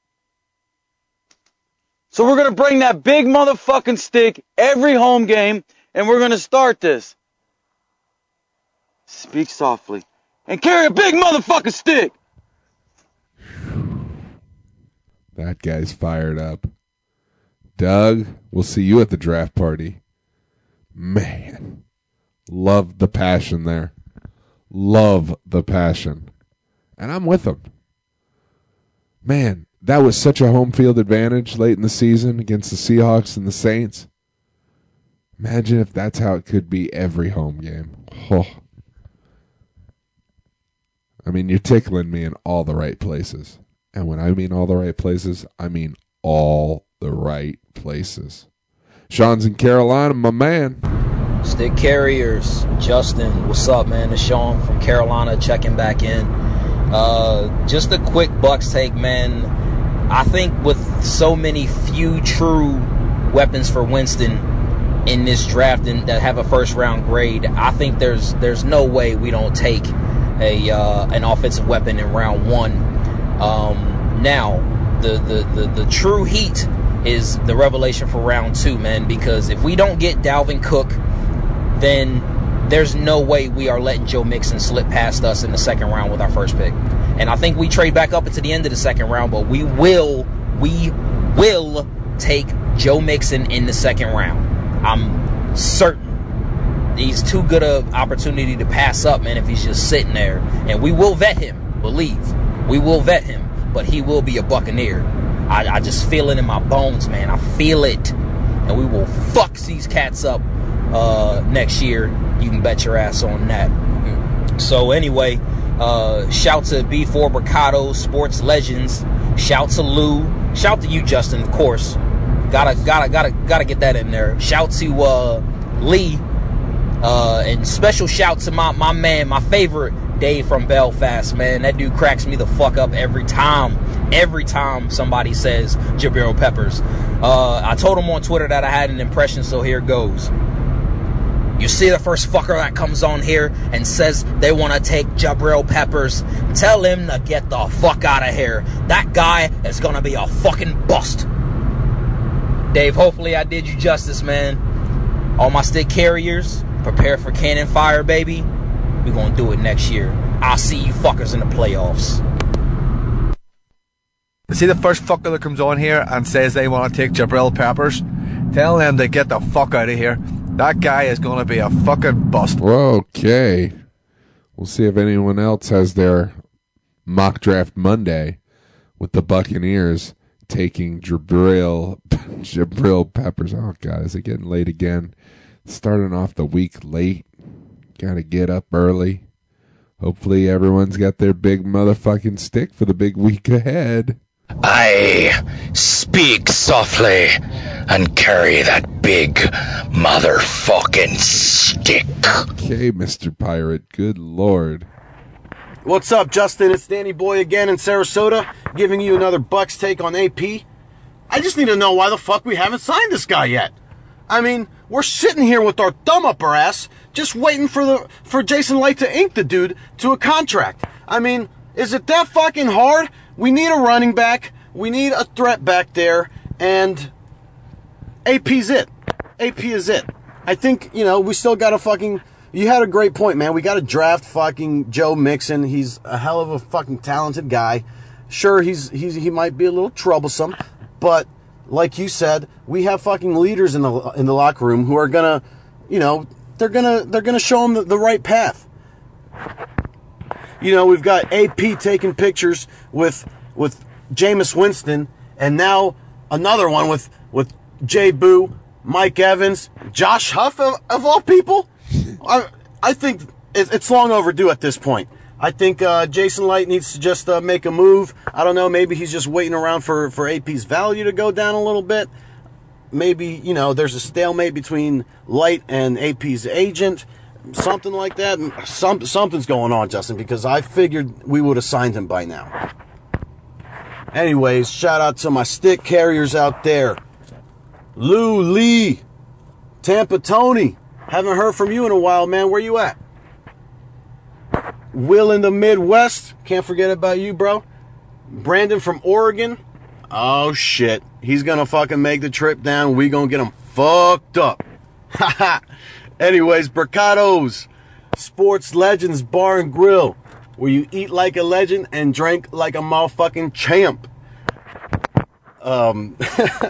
So we're going to bring that big motherfucking stick every home game, and we're going to start this. Speak softly. And carry a big motherfucking stick. That guy's fired up. Doug, we'll see you at the draft party. Man, love the passion there. Love the passion. And I'm with him. Man, that was such a home field advantage late in the season against the Seahawks and the Saints. Imagine if that's how it could be every home game. Oh. I mean, you're tickling me in all the right places. And when I mean all the right places, I mean all the right places. Sean's in Carolina, my man. Stick Carriers, Justin, what's up, man? It's Sean from Carolina checking back in. Just a quick Bucks take, man. I think with so many few true weapons for Winston in this draft and that have a first round grade, I think there's no way we don't take an offensive weapon in round one. Now the true heat is the revelation for round two, man, because if we don't get Dalvin Cook, then there's no way we are letting Joe Mixon slip past us in the second round with our first pick. And I think we trade back up into the end of the second round, but we will take Joe Mixon in the second round. I'm certain. He's too good of opportunity to pass up, man, if he's just sitting there. And we will vet him, believe. We will vet him, but he will be a Buccaneer. I just feel it in my bones, man. I feel it. And we will fuck these cats up next year. You can bet your ass on that. So anyway, Shout to B4 Mercado, Sports Legends. Shout to Lou. Shout to you, Justin, of course. Gotta get that in there. Shout to Lee. And special shout to my man, my favorite Dave from Belfast, man. That dude cracks me the fuck up every time somebody says Jabril Peppers. I told him on Twitter that I had an impression, so here goes. You see the first fucker that comes on here and says they want to take Jabril Peppers, tell him to get the fuck out of here. That guy is going to be a fucking bust. Dave, hopefully I did you justice, man. All my stick carriers, prepare for cannon fire, baby. We're going to do it next year. I'll see you fuckers in the playoffs. See the first fucker that comes on here and says they want to take Jabril Peppers, tell them to get the fuck out of here. That guy is going to be a fucking bust. Okay. We'll see if anyone else has their mock draft Monday with the Buccaneers taking Jabril Peppers. Oh, God, is it getting late again? Starting off the week late. Got to get up early. Hopefully everyone's got their big motherfucking stick for the big week ahead. I speak softly and carry that big motherfucking stick. Okay, Mr. Pirate. Good Lord. What's up, Justin? It's Danny Boy again in Sarasota, giving you another Bucks take on AP. I just need to know why the fuck we haven't signed this guy yet. I mean, we're sitting here with our thumb up our ass, just waiting for Jason Light to ink the dude to a contract. I mean, is it that fucking hard? We need a running back. We need a threat back there. And AP's it. AP is it. I think, we still got to fucking... You had a great point, man. We got to draft fucking Joe Mixon. He's a hell of a fucking talented guy. Sure, he might be a little troublesome. But, like you said, we have fucking leaders in the locker room who are going to, they're gonna show him the right path. We've got AP taking pictures with Jameis Winston, and now another one with Jay Boo, Mike Evans, Josh Huff of all people. I think it's long overdue at this point. I think Jason Light needs to just make a move. I don't know, maybe he's just waiting around for AP's value to go down a little bit. Maybe, there's a stalemate between Light and AP's agent. Something like that. Something's going on, Justin, because I figured we would have signed him by now. Anyways, shout out to my stick carriers out there. Lou, Lee, Tampa Tony. Haven't heard from you in a while, man. Where you at? Will in the Midwest. Can't forget about you, bro. Brandon from Oregon. Oh, shit. He's going to fucking make the trip down. We going to get him fucked up. Haha. Anyways, Mercado's Sports Legends Bar and Grill, where you eat like a legend and drink like a motherfucking champ. I'm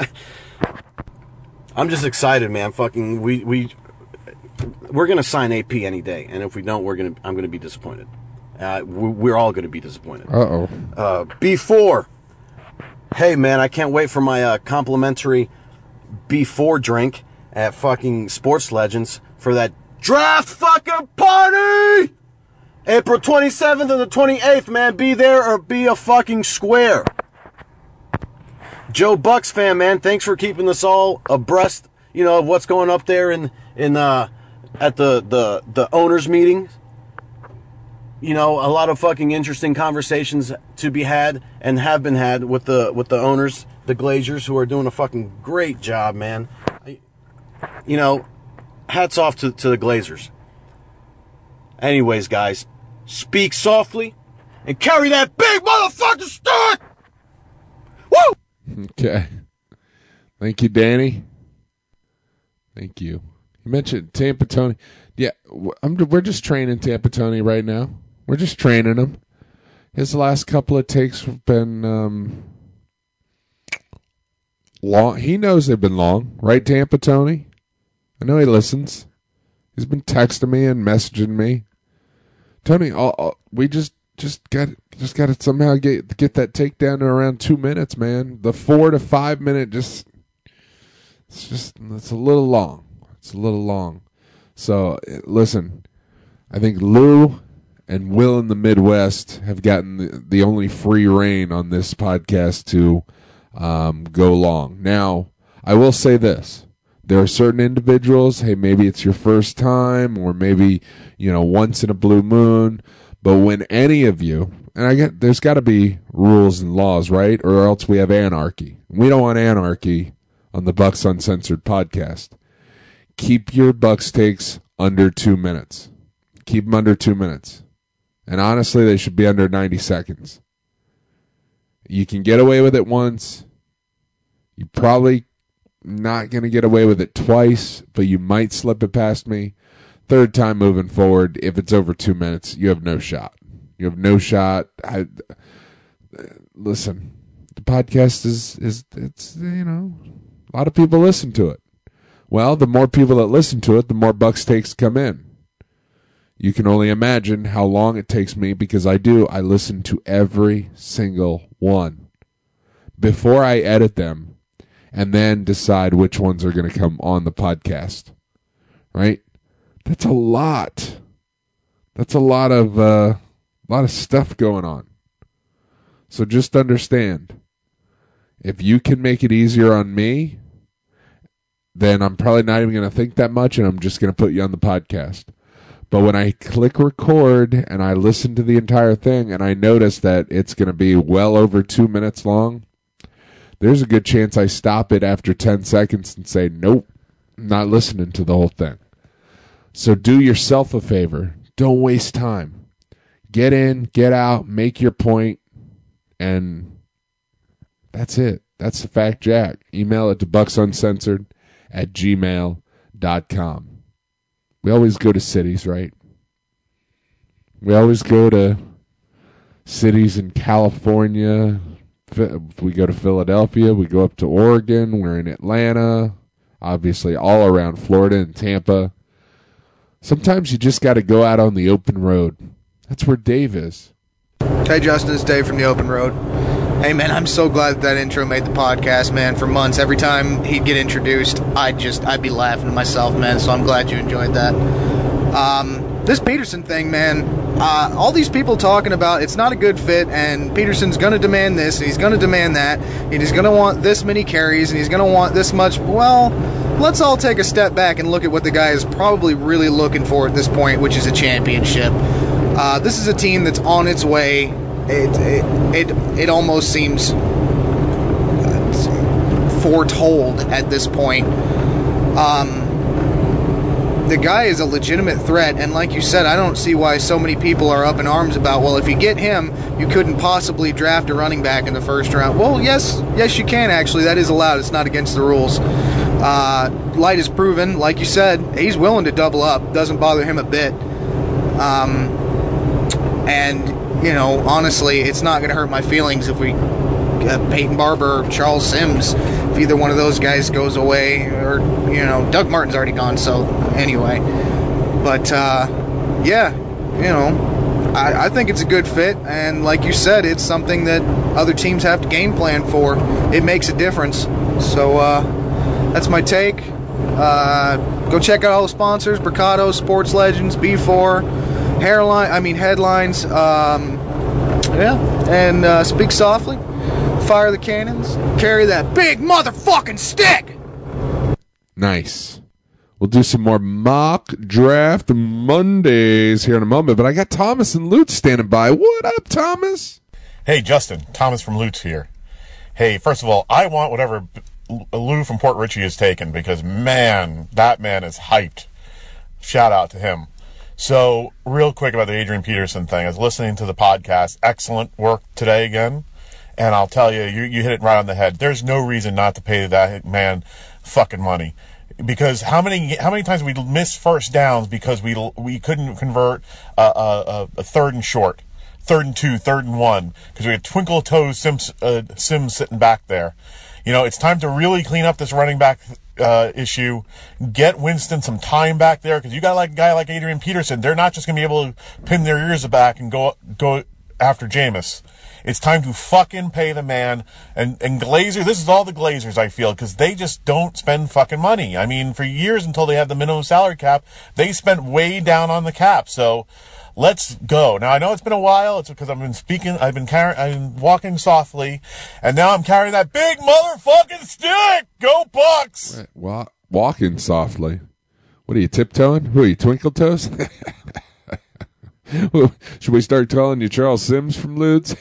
just excited, man. Fucking we're gonna sign AP any day, and if we don't, I'm gonna be disappointed. We're all gonna be disappointed. B4. Hey, man, I can't wait for my complimentary B4 drink at fucking Sports Legends for that draft fucking party! April 27th and the 28th, man. Be there or be a fucking square. Joe Bucks fan, man. Thanks for keeping us all abreast, of what's going up there at the owners' meetings. A lot of fucking interesting conversations to be had and have been had with the owners, the Glazers, who are doing a fucking great job, man. Hats off to the Glazers. Anyways, guys, speak softly and carry that big motherfucking stick! Woo! Okay. Thank you, Danny. Thank you. You mentioned Tampa Tony. Yeah, we're just training Tampa Tony right now. We're just training him. His last couple of takes have been long. He knows they've been long, right, Tampa Tony? I know he listens. He's been texting me and messaging me. Tony, we just got to somehow get that takedown to around 2 minutes, man. The 4 to 5 minute it's a little long. It's a little long. So listen, I think Lou and Will in the Midwest have gotten the only free reign on this podcast to go long. Now, I will say this. There are certain individuals, hey, maybe it's your first time or maybe, once in a blue moon, but when any of you, and there's got to be rules and laws, right? Or else we have anarchy. We don't want anarchy on the Bucks Uncensored podcast. Keep your Bucks takes under 2 minutes. Keep them under 2 minutes. And honestly, they should be under 90 seconds. You can get away with it once. You probably not going to get away with it twice, but you might slip it past me. Third time moving forward, if it's over 2 minutes, you have no shot. You have no shot. Listen, the podcast it's a lot of people listen to it. Well, the more people that listen to it, the more Bucks takes come in. You can only imagine how long it takes me because I listen to every single one before I edit them and then decide which ones are going to come on the podcast. Right? That's a lot. That's a lot of stuff going on. So just understand, if you can make it easier on me, then I'm probably not even going to think that much, and I'm just going to put you on the podcast. But when I click record and I listen to the entire thing and I notice that it's going to be well over 2 minutes long, there's a good chance I stop it after 10 seconds and say, nope, I'm not listening to the whole thing. So do yourself a favor. Don't waste time. Get in, get out, make your point, and that's it. That's the Fact Jack. Email it to bucksuncensored@gmail.com. We always go to cities, right? We always go to cities in California. If we go to Philadelphia, we go up to Oregon. We're in Atlanta. Obviously, all around Florida and Tampa. Sometimes you just got to go out on the open road. That's where Dave is. Hey, Justin, it's Dave from the Open Road. Hey, man, I'm so glad that intro made the podcast, man. For months, every time he'd get introduced, I'd be laughing to myself, man, so I'm glad you enjoyed that. This Peterson thing, man, all these people talking about it's not a good fit, and Peterson's going to demand this, and he's going to demand that, and he's going to want this many carries, and he's going to want this much. Well, let's all take a step back and look at what the guy is probably really looking for at this point, which is a championship. This is a team that's on its way. It almost seems foretold at this point. The guy is a legitimate threat, and like you said, I don't see why so many people are up in arms about, well, if you get him, you couldn't possibly draft a running back in the first round. Well, yes, you can actually. That is allowed. It's not against the rules. Light has proven, like you said, he's willing to double up. Doesn't bother him a bit. And, honestly, it's not going to hurt my feelings if we Peyton Barber or Charles Sims, if either one of those guys goes away, or, Doug Martin's already gone, so anyway. But, I think it's a good fit, and like you said, it's something that other teams have to game plan for. It makes a difference. So, that's my take. Go check out all the sponsors: Mercado, Sports Legends, B4, Headlines, and Speak Softly, Fire the Cannons, Carry That Big Motherfucking Stick! Nice. We'll do some more mock draft Mondays here in a moment, but I got Thomas and Lutz standing by. What up, Thomas? Hey, Justin. Thomas from Lutz here. Hey, first of all, I want whatever Lou from Port Richey has taken, because, man, that man is hyped. Shout out to him. So, real quick about the Adrian Peterson thing. I was listening to the podcast. Excellent work today again. And I'll tell you, you hit it right on the head. There's no reason not to pay that man fucking money. Because how many times we missed first downs because we couldn't convert a third and short, 3rd and 2, 3rd and 1, because we had Twinkle Toes Sims sitting back there. It's time to really clean up this running back issue. Get Winston some time back there, because you got a guy like Adrian Peterson. They're not just going to be able to pin their ears back and go after Jameis. It's time to fucking pay the man. And Glazer, this is all the Glazers, I feel, because they just don't spend fucking money. I mean, for years until they had the minimum salary cap, they spent way down on the cap. So let's go. Now, I know it's been a while. It's because I've been walking softly, and now I'm carrying that big motherfucking stick. Go Bucks! Walking softly. What are you, tiptoeing? Who are you, Twinkle Toes? Should we start calling you Charles Sims from Ludes?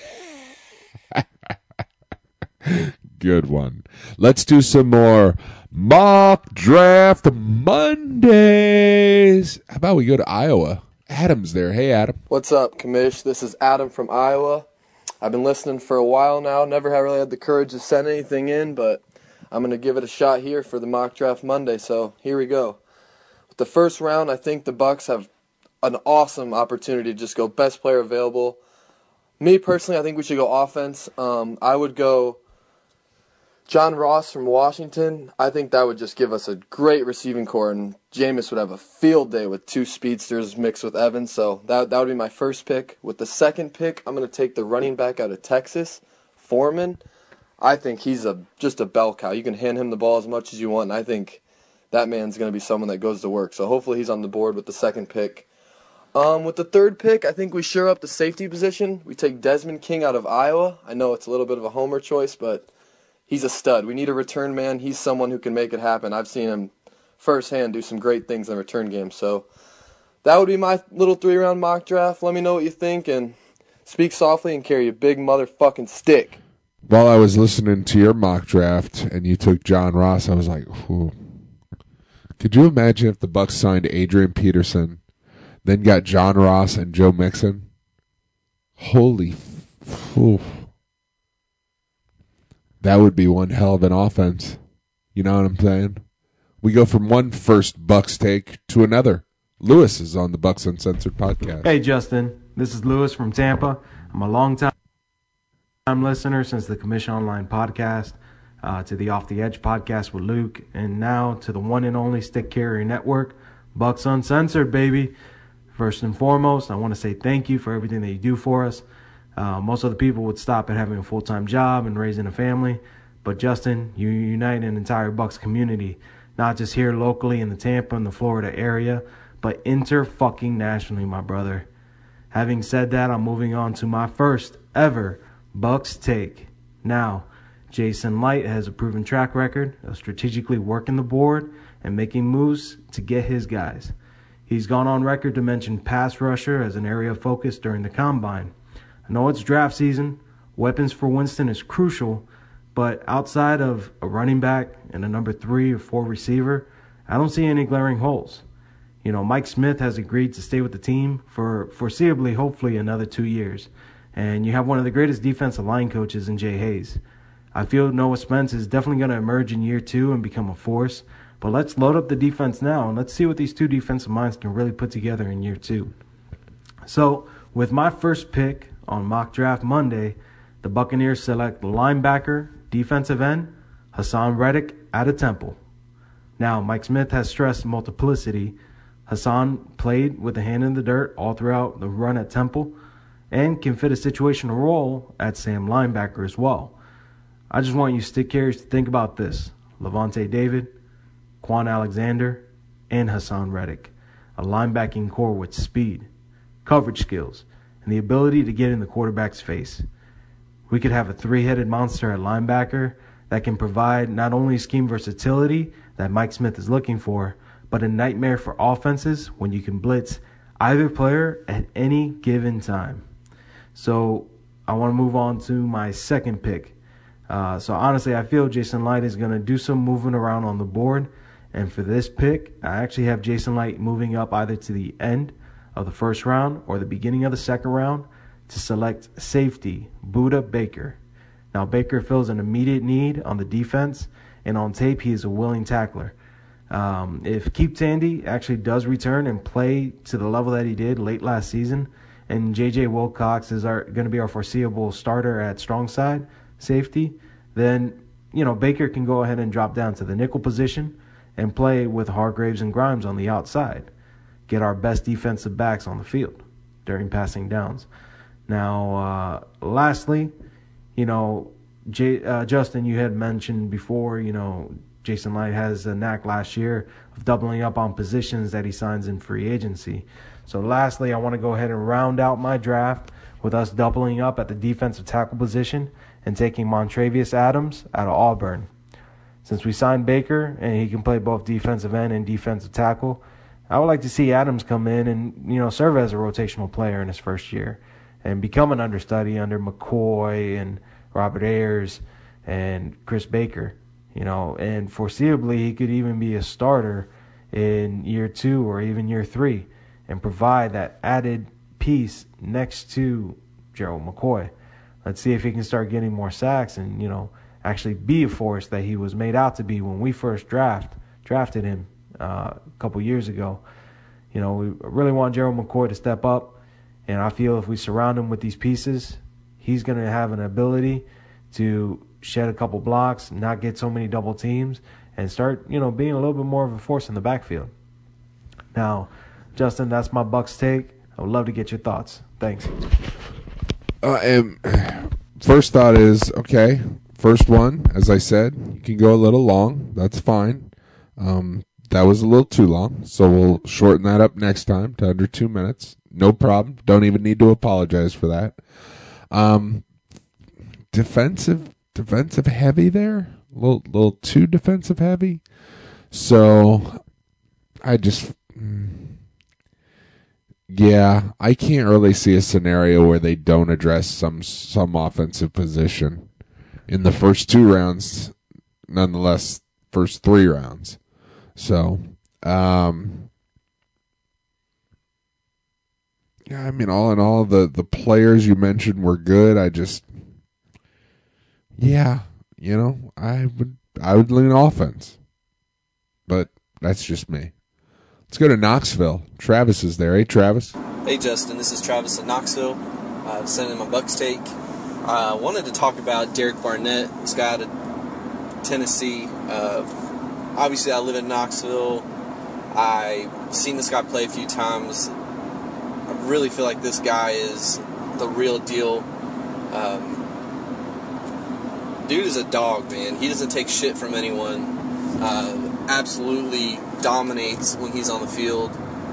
Good one. Let's do some more Mock Draft Mondays. How about we go to Iowa? Adam's there. Hey, Adam. What's up, Commish? This is Adam from Iowa. I've been listening for a while now. Never have really had the courage to send anything in, but I'm going to give it a shot here for the Mock Draft Monday, so here we go. With the first round, I think the Bucks have an awesome opportunity to just go best player available. Me, personally, I think we should go offense. I would go John Ross from Washington. I think that would just give us a great receiving core, and Jameis would have a field day with two speedsters mixed with Evans, so that would be my first pick. With the second pick, I'm going to take the running back out of Texas, Foreman. I think he's just a bell cow. You can hand him the ball as much as you want, and I think that man's going to be someone that goes to work. So hopefully he's on the board with the second pick. With the third pick, I think we shore up the safety position. We take Desmond King out of Iowa. I know it's a little bit of a homer choice, but he's a stud. We need a return man. He's someone who can make it happen. I've seen him firsthand do some great things in the return game. So that would be my little 3-round mock draft. Let me know what you think, and speak softly and carry a big motherfucking stick. While I was listening to your mock draft and you took John Ross, I was like, ooh. Could you imagine if the Bucks signed Adrian Peterson, then got John Ross and Joe Mixon? Holy that would be one hell of an offense. You know what I'm saying? We go from one first Bucks take to another. Lewis is on the Bucks Uncensored podcast. Hey, Justin. This is Lewis from Tampa. I'm a long-time listener since the Commission Online podcast, to the Off the Edge podcast with Luke, and now to the one and only Stick Carrier Network, Bucks Uncensored, baby. First and foremost, I want to say thank you for everything that you do for us. Most of the people would stop at having a full-time job and raising a family, but Justin, you unite an entire Bucks community, not just here locally in the Tampa and the Florida area, but inter-fucking-nationally, my brother. Having said that, I'm moving on to my first ever Bucks take. Now, Jason Light has a proven track record of strategically working the board and making moves to get his guys. He's gone on record to mention pass rusher as an area of focus during the combine. I know it's draft season. Weapons for Winston is crucial, but outside of a running back and a number 3 or 4 receiver, I don't see any glaring holes. You know, Mike Smith has agreed to stay with the team for foreseeably, hopefully, another 2 years. And you have one of the greatest defensive line coaches in Jay Hayes. I feel Noah Spence is definitely going to emerge in year 2 and become a force. But let's load up the defense now, and let's see what these two defensive minds can really put together in year 2. So, with my first pick on Mock Draft Monday, the Buccaneers select linebacker, defensive end, Hassan Reddick out of Temple. Now, Mike Smith has stressed multiplicity. Hassan played with a hand in the dirt all throughout the run at Temple and can fit a situational role at Sam linebacker as well. I just want you stick carriers to think about this. Levante David, Quan Alexander, and Hassan Reddick. A linebacking core with speed, coverage skills, and the ability to get in the quarterback's face. We could have a 3-headed monster at linebacker that can provide not only scheme versatility that Mike Smith is looking for, but a nightmare for offenses when you can blitz either player at any given time. So I want to move on to my second pick. So honestly, I feel Jason Light is going to do some moving around on the board. And for this pick, I actually have Jason Light moving up either to the end of the first round or the beginning of the second round to select safety, Budda Baker. Now, Baker fills an immediate need on the defense, and on tape, he is a willing tackler. If Keith Tandy actually does return and play to the level that he did late last season, and J.J. Wilcox is going to be our foreseeable starter at strong side safety, then, Baker can go ahead and drop down to the nickel position and play with Hargraves and Grimes on the outside. Get our best defensive backs on the field during passing downs. Now, lastly, Justin, you had mentioned before, Jason Light has a knack last year of doubling up on positions that he signs in free agency. So lastly, I want to go ahead and round out my draft with us doubling up at the defensive tackle position and taking Montravius Adams out of Auburn. Since we signed Baker and he can play both defensive end and defensive tackle, I would like to see Adams come in and, serve as a rotational player in his first year and become an understudy under McCoy and Robert Ayers and Chris Baker, and foreseeably he could even be a starter in year 2 or even year 3 and provide that added piece next to Gerald McCoy. Let's see if he can start getting more sacks and, actually be a force that he was made out to be when we first drafted him a couple years ago. We really want Gerald McCoy to step up, and I feel if we surround him with these pieces, he's going to have an ability to shed a couple blocks, not get so many double teams, and start, being a little bit more of a force in the backfield. Now, Justin, that's my Bucs take. I would love to get your thoughts. Thanks. And first thought is, okay, first one, as I said, you can go a little long. That's fine. That was a little too long, so we'll shorten that up next time to under 2 minutes. No problem. Don't even need to apologize for that. Defensive heavy there. A little too defensive heavy. So I just, I can't really see a scenario where they don't address some offensive position in the first 2 rounds. Nonetheless, first 3 rounds. So, all in all, the players you mentioned were good. I just, I would lean offense, but that's just me. Let's go to Knoxville. Travis is there. Hey, Travis. Hey, Justin. This is Travis in Knoxville. Sending my Bucs take. I wanted to talk about Derek Barnett, this guy out of Tennessee. Obviously, I live in Knoxville. I've seen this guy play a few times. I really feel like this guy is the real deal. Dude is a dog, man. He doesn't take shit from anyone. Absolutely dominates when he's on the field.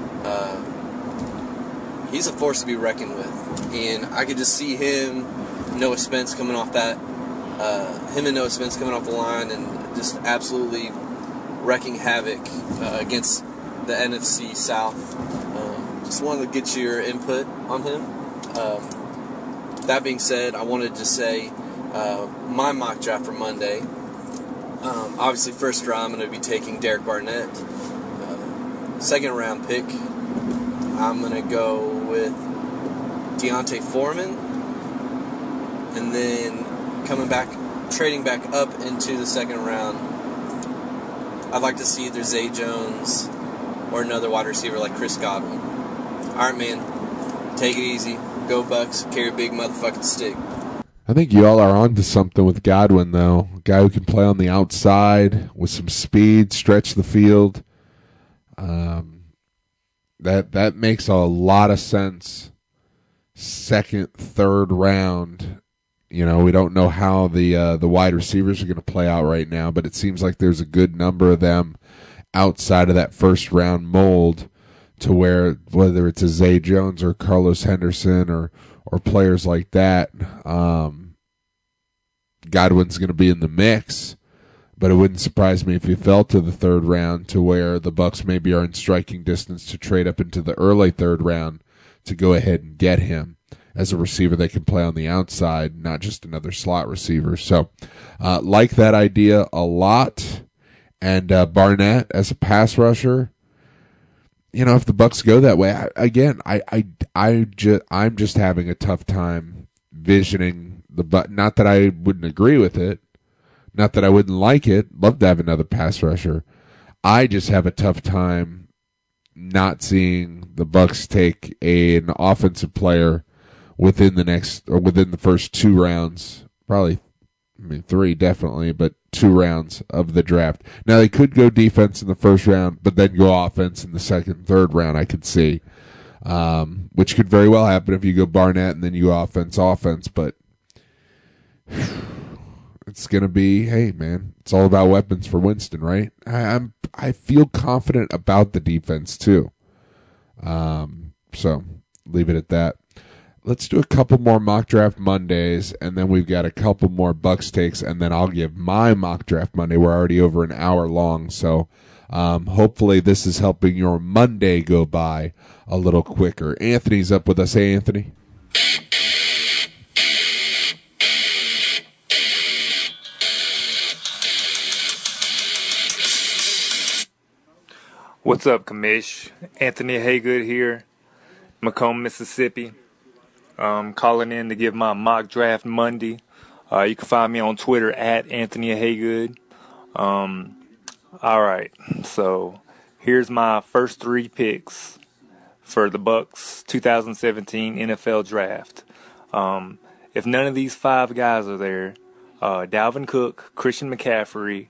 He's a force to be reckoned with. And I could just see him, Noah Spence coming off that, him and Noah Spence coming off the line and just absolutely wrecking havoc against the NFC South. Just wanted to get your input on him. That being said, I wanted to say my mock draft for Monday. Obviously, first round, I'm going to be taking Derek Barnett. Second round pick, I'm going to go with Deontay Foreman. And then trading back up into the second round, I'd like to see either Zay Jones or another wide receiver like Chris Godwin. All right, man. Take it easy. Go Bucs. Carry a big motherfucking stick. I think you all are onto something with Godwin, though. A guy who can play on the outside with some speed, stretch the field. That makes a lot of sense. Second, third round. We don't know how the wide receivers are going to play out right now, but it seems like there's a good number of them outside of that first round mold to where, whether it's a Zay Jones or Carlos Henderson or players like that, Godwin's going to be in the mix. But it wouldn't surprise me if he fell to the third round to where the Bucs maybe are in striking distance to trade up into the early third round to go ahead and get him as a receiver that can play on the outside, not just another slot receiver. So, like that idea a lot. And Barnett as a pass rusher, if the Bucs go that way, I'm just having a tough time visioning not that I wouldn't agree with it, not that I wouldn't like it. Love to have another pass rusher. I just have a tough time not seeing the Bucs take an offensive player within the first 2 rounds, probably, 3 definitely, but 2 rounds of the draft. Now they could go defense in the first round, but then go offense in the second, third round. I could see, which could very well happen if you go Barnett and then you offense. But it's going to be, hey, man, it's all about weapons for Winston, right? I feel confident about the defense, too. So leave it at that. Let's do a couple more mock draft Mondays, and then we've got a couple more Bucks takes, and then I'll give my mock draft Monday. We're already over an hour long, so hopefully this is helping your Monday go by a little quicker. Anthony's up with us. Hey, Anthony. What's up, Commish? Anthony Haygood here, Macomb, Mississippi. Calling in to give my mock draft Monday. You can find me on Twitter at Anthony Haygood. All right, so here's my first 3 picks for the Bucks 2017 NFL Draft. If none of these 5 guys are there, Dalvin Cook, Christian McCaffrey,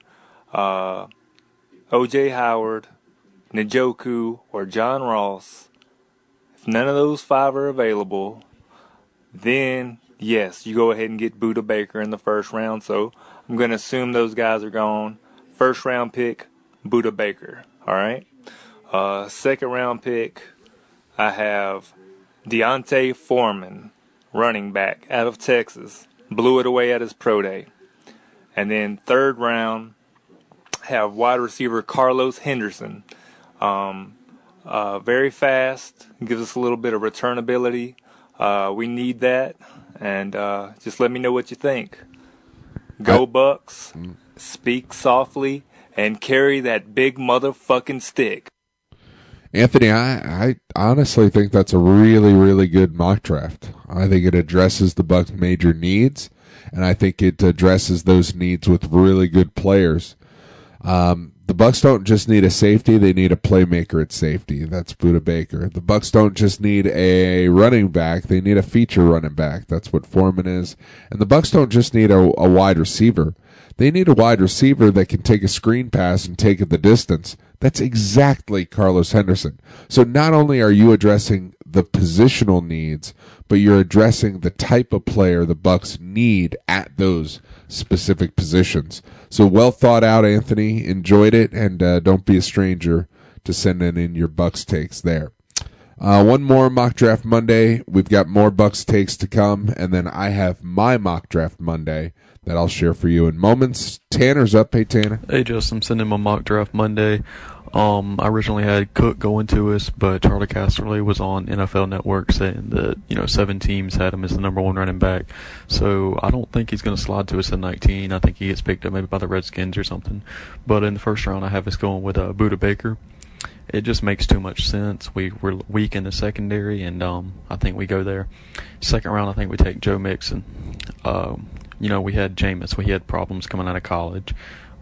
O.J. Howard, Njoku, or John Ross, if none of those 5 are available, then, yes, you go ahead and get Budda Baker in the first round. So I'm going to assume those guys are gone. First round pick, Budda Baker. All right. Second round pick, I have Deontay Foreman, running back out of Texas. Blew it away at his pro day. And then third round, have wide receiver Carlos Henderson. Very fast, gives us a little bit of returnability. We need that, and just let me know what you think. Go Bucks, speak softly, and carry that big motherfucking stick. Anthony, I honestly think that's a really, really good mock draft. I think it addresses the Bucks' major needs, and I think it addresses those needs with really good players. The Bucks don't just need a safety; they need a playmaker at safety. That's Budda Baker. The Bucks don't just need a running back; they need a feature running back. That's what Foreman is. And the Bucks don't just need a wide receiver; they need a wide receiver that can take a screen pass and take it the distance. That's exactly Carlos Henderson. So not only are you addressing the positional needs, but you're addressing the type of player the Bucks need at those specific positions. So well thought out, Anthony. Enjoyed it, and don't be a stranger to sending in your Bucks takes there. One more mock draft Monday. We've got more Bucks takes to come, and then I have my mock draft Monday that I'll share for you in moments. Tanner's up. Hey, Tanner. Hey, Justin. I'm sending my mock draft Monday. I originally had Cook going to us, but Charlie Casserly was on NFL Network saying that, 7 teams had him as the number 1 running back. So I don't think he's going to slide to us at 19. I think he gets picked up maybe by the Redskins or something. But in the first round, I have us going with Budda Baker. It just makes too much sense. We're weak in the secondary, and I think we go there. Second round, I think we take Joe Mixon. We had Jameis. We had problems coming out of college.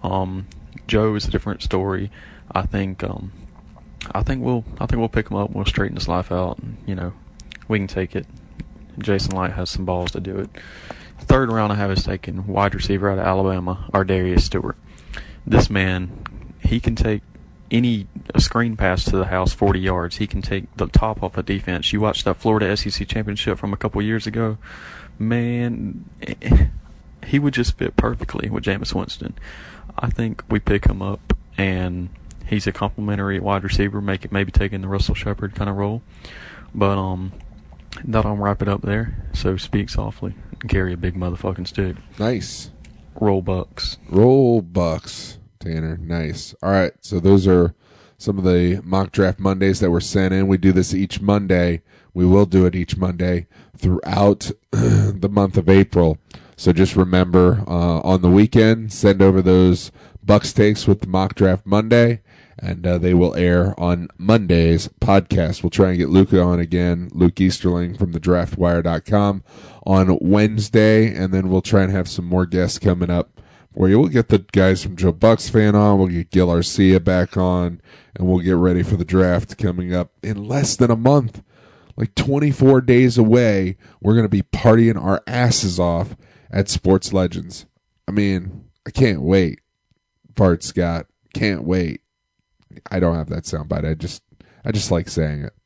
Joe is a different story. I think we'll pick him up. We'll straighten his life out. And, we can take it. Jason Light has some balls to do it. Third round, I have us taking wide receiver out of Alabama, Ardarius Stewart. This man, he can take a screen pass to the house 40 yards. He can take the top off a defense. You watched that Florida SEC championship from a couple years ago. Man, he would just fit perfectly with Jameis Winston. I think we pick him up, and he's a complimentary wide receiver, maybe taking the Russell Shepard kind of role. But that'll wrap it up there. So speak softly and carry a big motherfucking stick. Nice. Roll Bucks. Roll Bucks, Tanner. Nice. All right, so those are some of the mock draft Mondays that were sent in. We do this each Monday. We will do it each Monday throughout the month of April. So just remember, on the weekend, send over those Bucks takes with the mock draft Monday, and they will air on Monday's podcast. We'll try and get Luke on again, Luke Easterling from thedraftwire.com, on Wednesday, and then we'll try and have some more guests coming up for you. We'll get the guys from Joe Bucks Fan on, we'll get Gil Arcia back on, and we'll get ready for the draft coming up in less than a month. Like 24 days away, we're going to be partying our asses off at Sports Legends. I mean, I can't wait. Bart Scott, can't wait. I don't have that soundbite. I just like saying it.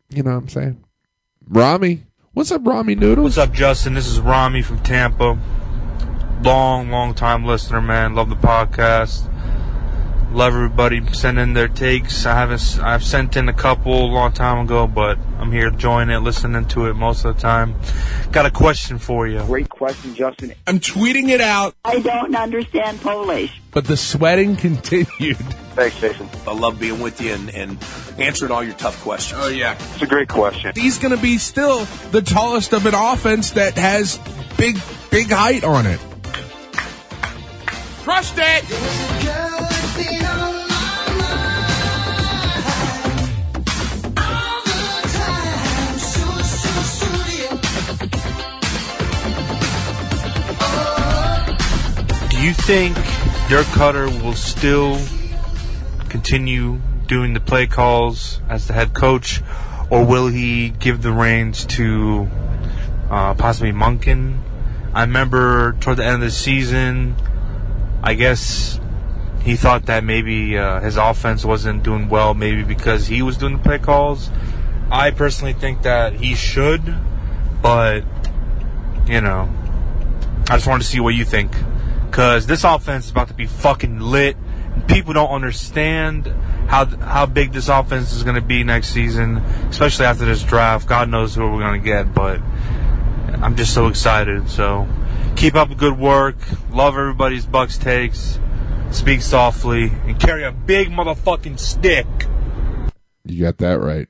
You know what I'm saying? Rami. What's up, Rami Noodles? What's up, Justin? This is Rami from Tampa. Long time listener, man. Love the podcast. Love everybody sending their takes. I've sent in a couple a long time ago, but I'm here joining it, listening to it most of the time. Got a question for you. Great question, Justin. I'm tweeting it out. I don't understand Polish. But the sweating continued. Thanks, Jason. I love being with you and answering all your tough questions. Oh, yeah. It's a great question. He's going to be still the tallest of an offense that has big height on it. Crushed it! Do you think Dirk Cutter will still continue doing the play calls as the head coach, or will he give the reins to possibly Monken? I remember toward the end of the season, I guess he thought that maybe his offense wasn't doing well, maybe because he was doing the play calls. I personally think that he should, but, you know, I just wanted to see what you think. Because this offense is about to be fucking lit. People don't understand how big this offense is going to be next season, especially after this draft. God knows who we're going to get, but I'm just so excited. So keep up the good work. Love everybody's Bucks takes. Speak softly and carry a big motherfucking stick. You got that right.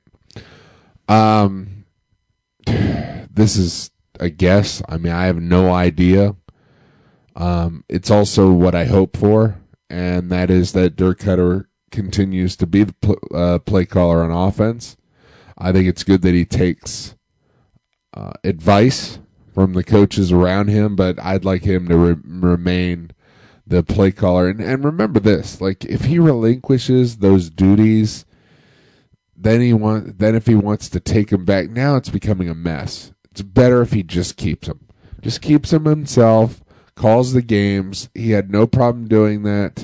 This is a guess. I mean, I have no idea. It's also what I hope for, and that is that Dirk Cutter continues to be the play caller on offense. I think it's good that he takes advice from the coaches around him, but I'd like him to remain the play caller. And remember this, like, if he relinquishes those duties, then if he wants to take them back, now it's becoming a mess. It's better if he just keeps them. Just keeps them himself, calls the games. He had no problem doing that,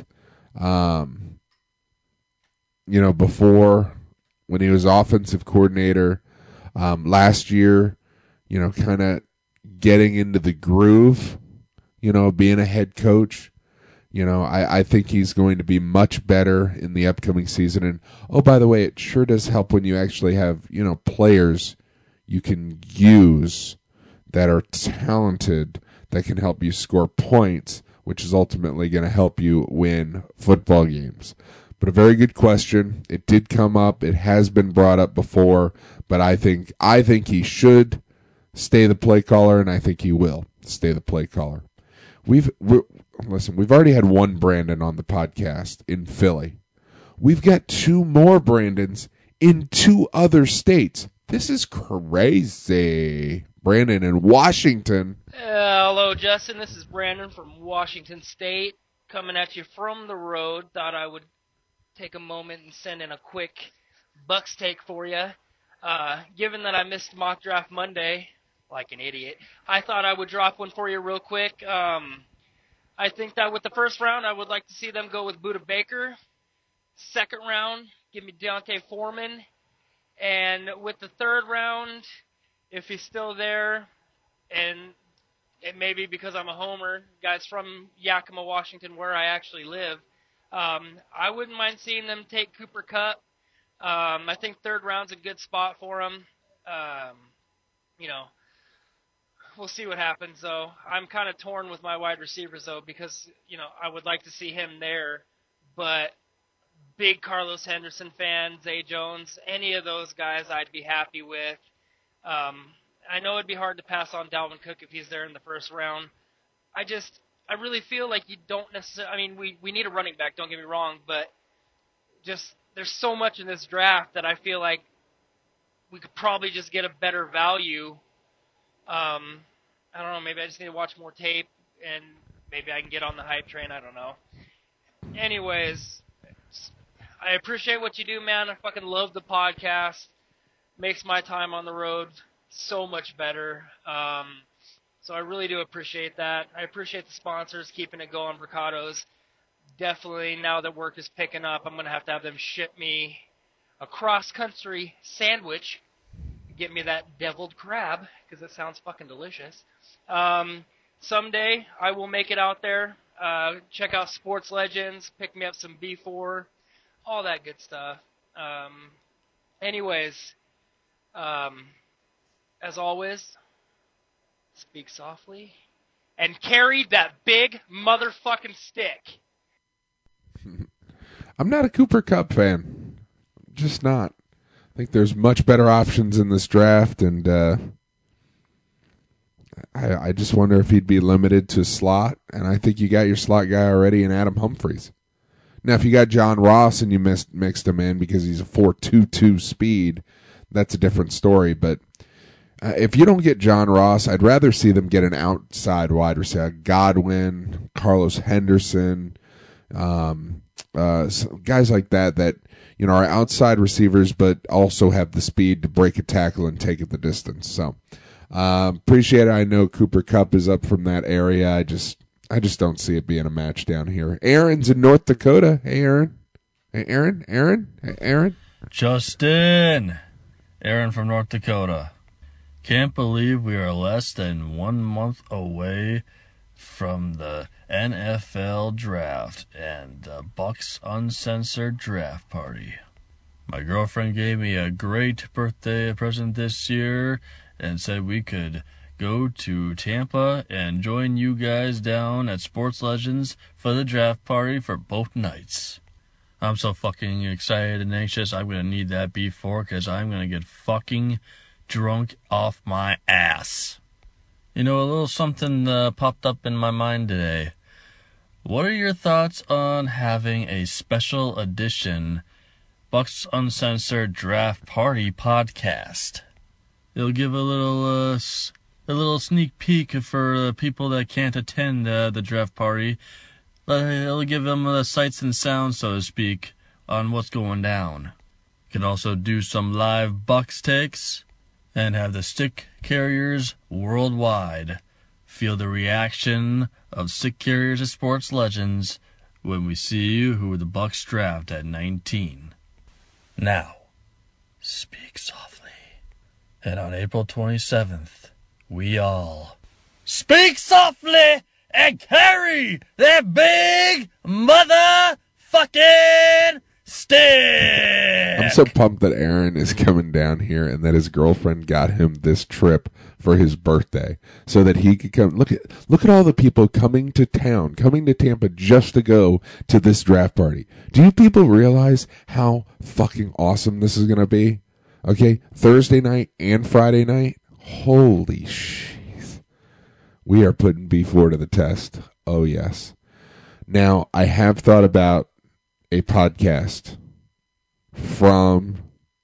before when he was offensive coordinator last year, kind of getting into the groove, being a head coach. I think he's going to be much better in the upcoming season. And, oh, by the way, it sure does help when you actually have, players you can use that are talented, that can help you score points, which is ultimately going to help you win football games. But a very good question. It did come up. It has been brought up before, but I think he should stay the play caller, and I think he will stay the play caller. We've already had one Brandon on the podcast in Philly. We've got two more Brandons in two other states. This is crazy. Brandon in Washington. Hello, Justin. This is Brandon from Washington State, coming at you from the road. Thought I would take a moment and send in a quick Bucks take for you. Given that I missed Mock Draft Monday, like an idiot, I thought I would drop one for you real quick. I think that with the first round, I would like to see them go with Budda Baker. Second round, give me D'Onta Foreman. And with the third round, if he's still there, and it may be because I'm a homer, guys from Yakima, Washington, where I actually live, I wouldn't mind seeing them take Cooper Kupp. I think third round's a good spot for him. We'll see what happens, though. I'm kind of torn with my wide receivers, though, because, I would like to see him there. But big Carlos Henderson fan, Zay Jones, any of those guys I'd be happy with. I know it'd be hard to pass on Dalvin Cook if he's there in the first round. I really feel like you don't necessarily – I mean, we need a running back, don't get me wrong, but just there's so much in this draft that I feel like we could probably just get a better value. I don't know, maybe I just need to watch more tape, and maybe I can get on the hype train, I don't know. Anyways, I appreciate what you do, man. I fucking love the podcast. Makes my time on the road so much better. So I really do appreciate that. I appreciate the sponsors keeping it going, Mercados. Definitely, now that work is picking up, I'm going to have them ship me a cross-country sandwich get me that deviled crab, because it sounds fucking delicious. Someday I will make it out there. Check out Sports Legends, pick me up some B4, all that good stuff. Anyways, as always, speak softly and carry that big motherfucking stick. I'm not a Cooper Kupp fan. Just not. I think there's much better options in this draft, and I just wonder if he'd be limited to slot, and I think you got your slot guy already in Adam Humphries. Now, if you got John Ross and you mixed him in because he's a 4.22 speed, that's a different story, but if you don't get John Ross, I'd rather see them get an outside wide receiver, Godwin, Carlos Henderson, guys like that are outside receivers but also have the speed to break a tackle and take it the distance. So appreciate it. I know Cooper Kupp is up from that area. I just don't see it being a match down here. Aaron's in North Dakota. Hey, Aaron. Hey, Aaron. Hey, Aaron. Justin. Aaron from North Dakota. Can't believe we are less than 1 month away from the NFL draft and the Bucks Uncensored Draft Party. My girlfriend gave me a great birthday present this year and said we could go to Tampa and join you guys down at Sports Legends for the draft party for both nights. I'm so fucking excited and anxious. I'm going to need that B4 because I'm going to get fucking drunk off my ass. You know, a little something popped up in my mind today. What are your thoughts on having a special edition Bucks Uncensored Draft Party podcast? It'll give a little sneak peek for people that can't attend the draft party. It'll give them the sights and sounds, so to speak, on what's going down. You can also do some live Bucks takes and have the stick carriers worldwide feel the reaction of stick carriers of Sports Legends when we see who the Bucks draft at 19. Now, speak softly. And on April 27th, we all speak softly and carry that big motherfucking stick. I'm so pumped that Aaron is coming down here and that his girlfriend got him this trip for his birthday so that he could come. Look at all the people coming to town, coming to Tampa just to go to this draft party. Do you people realize how fucking awesome this is going to be? Okay, Thursday night and Friday night. Holy shit. We are putting B4 to the test. Oh, yes. Now, I have thought about a podcast from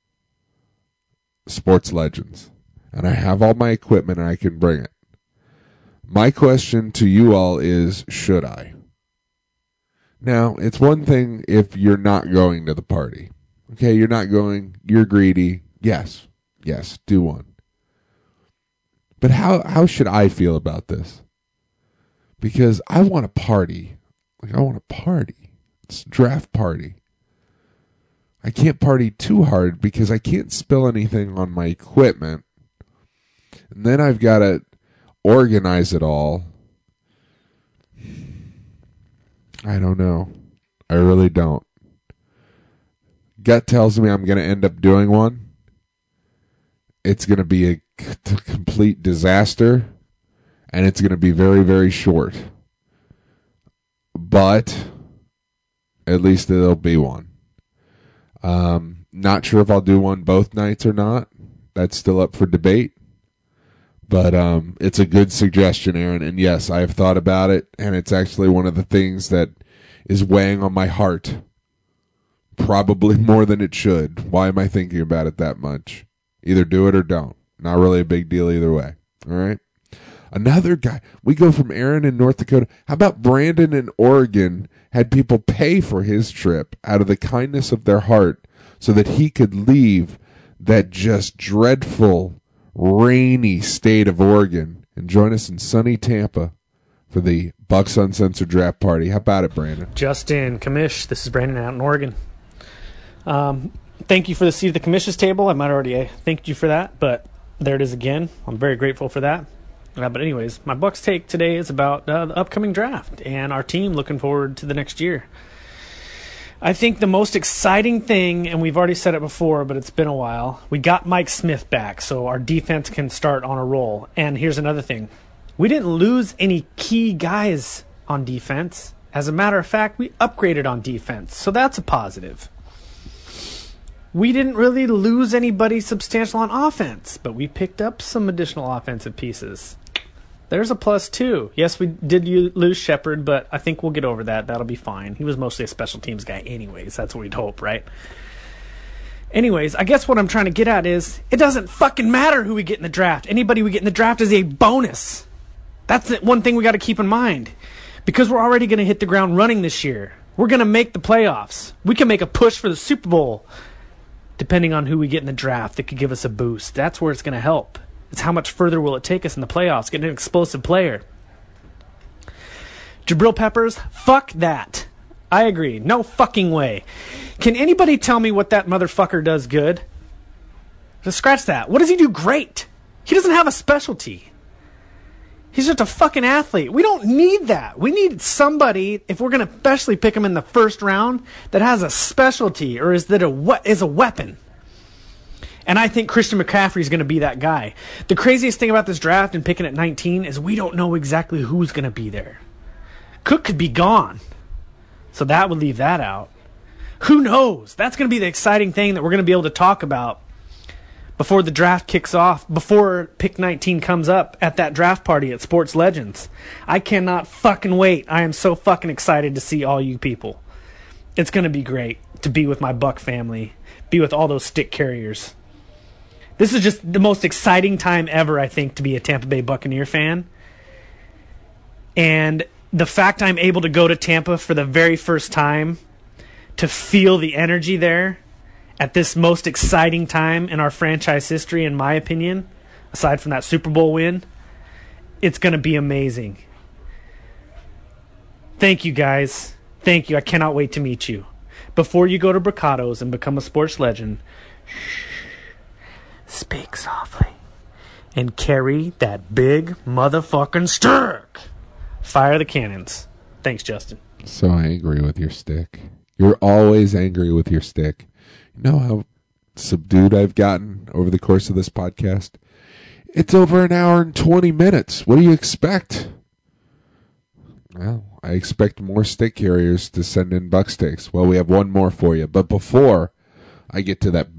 Sports Legends, and I have all my equipment and I can bring it. My question to you all is, should I? Now, it's one thing if you're not going to the party. Okay, you're not going, you're greedy. Yes, do one. But how should I feel about this? Because I want a party. I want a party. It's a draft party. I can't party too hard because I can't spill anything on my equipment. And then I've got to organize it all. I don't know. I really don't. Gut tells me I'm going to end up doing one. It's going to be a complete disaster. And it's going to be very, very short. But at least there'll be one. Not sure if I'll do one both nights or not. That's still up for debate. But it's a good suggestion, Aaron. And yes, I have thought about it. And it's actually one of the things that is weighing on my heart. Probably more than it should. Why am I thinking about it that much? Either do it or don't. Not really a big deal either way. All right? Another guy. We go from Aaron in North Dakota. How about Brandon in Oregon had people pay for his trip out of the kindness of their heart so that he could leave that just dreadful, rainy state of Oregon and join us in sunny Tampa for the Bucks Uncensored Draft Party. How about it, Brandon? Justin, Commish, this is Brandon out in Oregon. thank you for the seat at the commission's table. I might already thanked you for that, but there it is again. I'm very grateful for that. But anyways, my Bucks take today is about the upcoming draft and our team looking forward to the next year. I think the most exciting thing, and we've already said it before, but it's been a while, we got Mike Smith back, so our defense can start on a roll. And here's another thing. We didn't lose any key guys on defense. As a matter of fact, we upgraded on defense, so that's a positive. We didn't really lose anybody substantial on offense, but we picked up some additional offensive pieces. There's a plus, too. Yes, we did lose Shepard, but I think we'll get over that. That'll be fine. He was mostly a special teams guy anyways. That's what we'd hope, right? Anyways, I guess what I'm trying to get at is it doesn't fucking matter who we get in the draft. Anybody we get in the draft is a bonus. That's the one thing we got to keep in mind. Because we're already going to hit the ground running this year. We're going to make the playoffs. We can make a push for the Super Bowl. Depending on who we get in the draft, that could give us a boost. That's where it's going to help. It's how much further will it take us in the playoffs, getting an explosive player. Jabril Peppers, fuck that. I agree. No fucking way. Can anybody tell me what that motherfucker does good? Just scratch that. What does he do great? He doesn't have a specialty. He's just a fucking athlete. We don't need that. We need somebody, if we're going to especially pick him in the first round, that has a specialty or is a weapon. And I think Christian McCaffrey is going to be that guy. The craziest thing about this draft and picking at 19 is we don't know exactly who's going to be there. Cook could be gone. So that would leave that out. Who knows? That's going to be the exciting thing that we're going to be able to talk about before the draft kicks off, before pick 19 comes up at that draft party at Sports Legends. I cannot fucking wait. I am so fucking excited to see all you people. It's going to be great to be with my Buck family, be with all those stick carriers. This is just the most exciting time ever, I think, to be a Tampa Bay Buccaneer fan. And the fact I'm able to go to Tampa for the very first time, to feel the energy there, at this most exciting time in our franchise history, in my opinion, aside from that Super Bowl win, it's going to be amazing. Thank you, guys. Thank you. I cannot wait to meet you. Before you go to Bricado's and become a sports legend, speak softly and carry that big motherfucking stick. Fire the cannons. Thanks, Justin. So angry with your stick. You're always angry with your stick. You know how subdued I've gotten over the course of this podcast? It's over an hour and 20 minutes. What do you expect? Well, I expect more stick carriers to send in buck sticks. Well, we have one more for you. But before I get to that,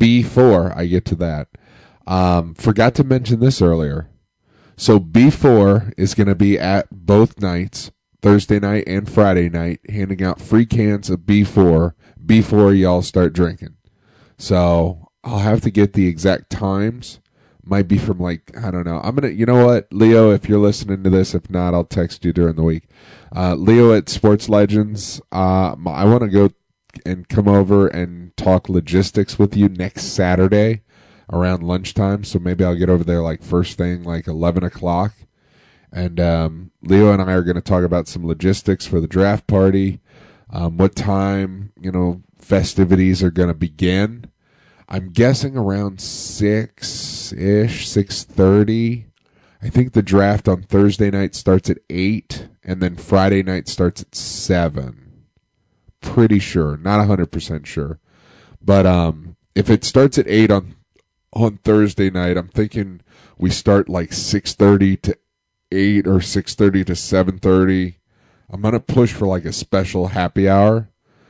forgot to mention this earlier. So B4 is going to be at both nights, Thursday night and Friday night, handing out free cans of B4 before y'all start drinking. So I'll have to get the exact times. Might be from I don't know. You know what, Leo, if you're listening to this, if not, I'll text you during the week. Leo at Sports Legends, I want to go and come over and talk logistics with you next Saturday around lunchtime. So maybe I'll get over there first thing, 11 o'clock. And Leo and I are going to talk about some logistics for the draft party, what time, festivities are going to begin. I'm guessing around 6-ish, 6:30. I think the draft on Thursday night starts at 8, and then Friday night starts at 7. Pretty sure, not 100% sure. But if it starts at 8 on Thursday night, I'm thinking we start 6:30 to 8 or 6:30 to 7:30. I'm going to push for a special happy hour.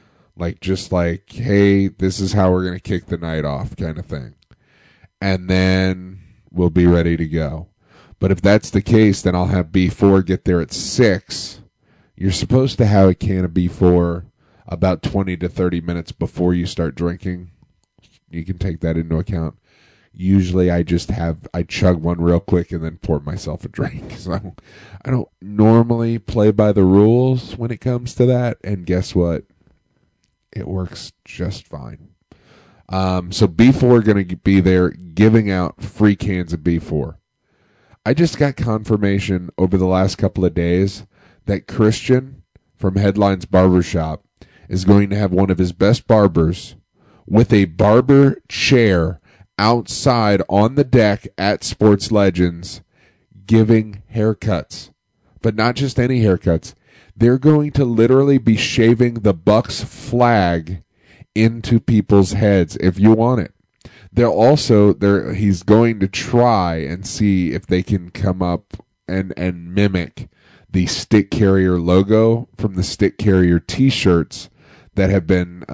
Hey, this is how we're going to kick the night off kind of thing. And then we'll be ready to go. But if that's the case, then I'll have B4 get there at 6. You're supposed to have a can of B4 about 20 to 30 minutes before you start drinking. You can take that into account. Usually I chug one real quick and then pour myself a drink. So I don't normally play by the rules when it comes to that. And guess what? It works just fine. So B4 going to be there giving out free cans of B4. I just got confirmation over the last couple of days that Christian from Headlines Barbershop is going to have one of his best barbers with a barber chair outside on the deck at Sports Legends giving haircuts. But not just any haircuts. They're going to literally be shaving the Bucks flag into people's heads if you want it. He's going to try and see if they can come up and mimic the Stick Carrier logo from the Stick Carrier t-shirts that have been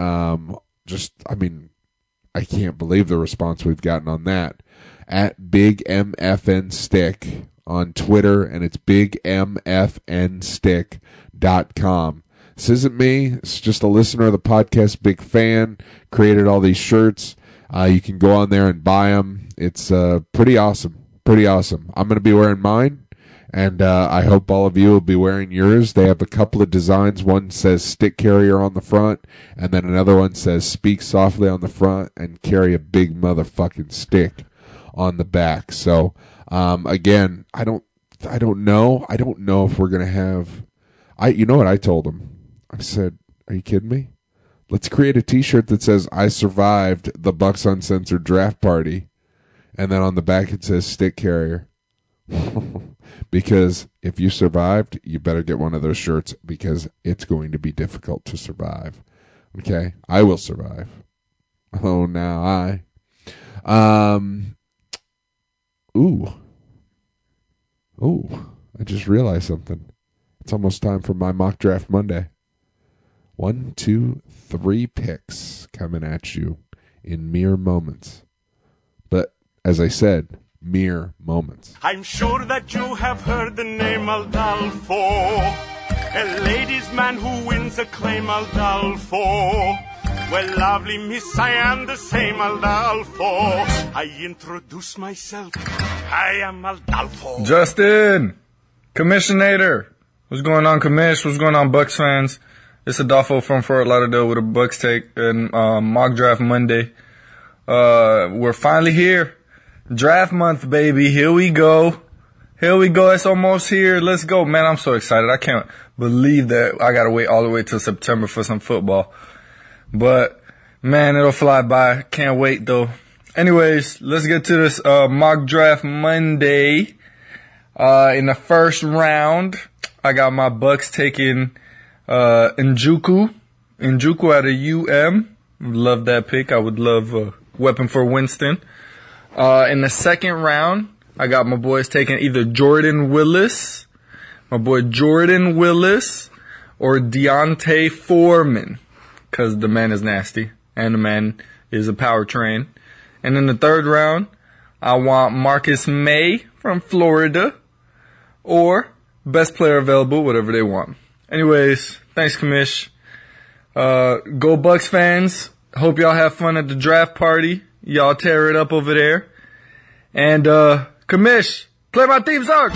I can't believe the response we've gotten on that. At Big MFN Stick on Twitter, and it's bigmfnstick.com. This isn't me. It's just a listener of the podcast, big fan, created all these shirts. You can go on there and buy them. It's pretty awesome. Pretty awesome. I'm going to be wearing mine, and I hope all of you will be wearing yours. They have a couple of designs. One says Stick Carrier on the front, and then another one says Speak Softly on the front and carry a big motherfucking stick on the back. So, again, I don't know. I don't know if we're going to have... You know what I told them? I said, are you kidding me? Let's create a t-shirt that says, I survived the Bucks Uncensored Draft Party. And then on the back it says Stick Carrier. Because if you survived, you better get one of those shirts because it's going to be difficult to survive. Okay? I will survive. Oh, now I just realized something. It's almost time for my Mock Draft Monday. 1, 2, 3 picks coming at you in mere moments. But, as I said, mere moments. I'm sure that you have heard the name Aldalfo, a ladies' man who wins acclaim Aldalfo. Well, lovely miss, I am the same Aldalfo. I introduce myself, I am Aldalfo. Justin! Commissionator! What's going on, Commish? What's going on, Bucks fans? It's Adolfo from Fort Lauderdale with a Bucks take and Mock Draft Monday. We're finally here. Draft month, baby. Here we go. Here we go. It's almost here. Let's go. Man, I'm so excited. I can't believe that I gotta wait all the way till September for some football. But, man, it'll fly by. Can't wait, though. Anyways, let's get to this Mock Draft Monday. In the first round, I got my Bucks taking Njoku out of UM. Love that pick. I would love a weapon for Winston. In the second round, I got my boys taking either Jordan Willis, or Deontay Foreman, because the man is nasty and the man is a power train. And in the third round, I want Marcus May from Florida, or best player available, whatever they want. Anyways, thanks, Commish. Go Bucks fans. Hope y'all have fun at the draft party. Y'all tear it up over there. And, Commish, play my theme song.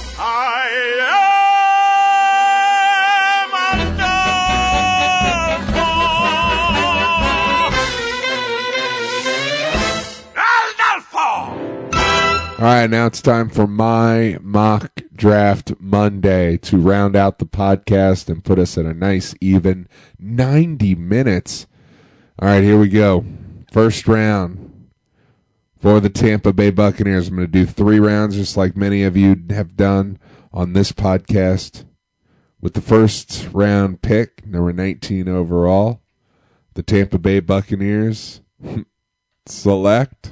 All right, now it's time for my Mock Draft Monday to round out the podcast and put us at a nice, even 90 minutes. All right, here we go. First round for the Tampa Bay Buccaneers. I'm going to do 3 rounds, just like many of you have done on this podcast. With the first round pick, number 19 overall, the Tampa Bay Buccaneers select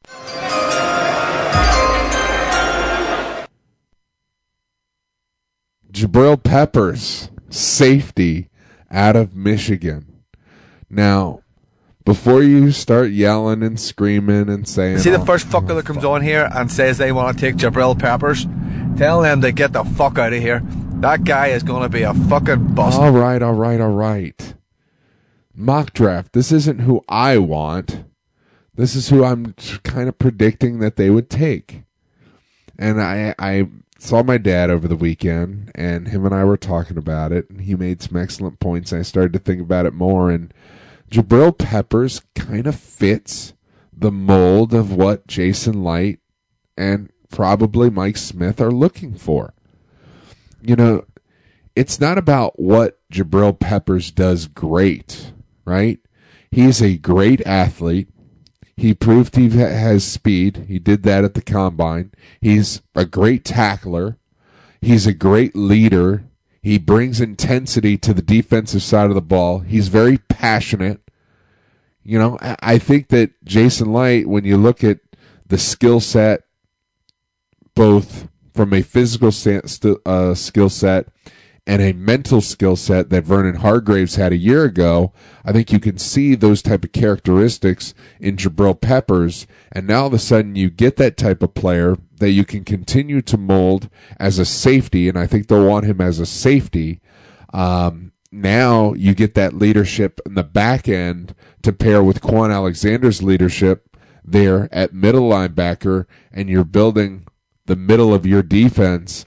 Jabril Peppers, safety out of Michigan. Now, before you start yelling and screaming and saying... See the first fucker that comes on here and says they want to take Jabril Peppers? Tell them to get the fuck out of here. That guy is going to be a fucking bust. All right. Mock draft. This isn't who I want. This is who I'm kind of predicting that they would take. And I saw my dad over the weekend, and him and I were talking about it, and he made some excellent points, and I started to think about it more, and Jabril Peppers kind of fits the mold of what Jason Light and probably Mike Smith are looking for. You know, it's not about what Jabril Peppers does great, right? He's a great athlete. He proved he has speed. He did that at the combine. He's a great tackler. He's a great leader. He brings intensity to the defensive side of the ball. He's very passionate. You know, I think that Jason Licht, when you look at the skill set, both from a physical skill set and a mental skill set that Vernon Hargraves had a year ago, I think you can see those type of characteristics in Jabril Peppers, and now all of a sudden you get that type of player that you can continue to mold as a safety, and I think they'll want him as a safety. Now you get that leadership in the back end to pair with Quan Alexander's leadership there at middle linebacker, and you're building the middle of your defense.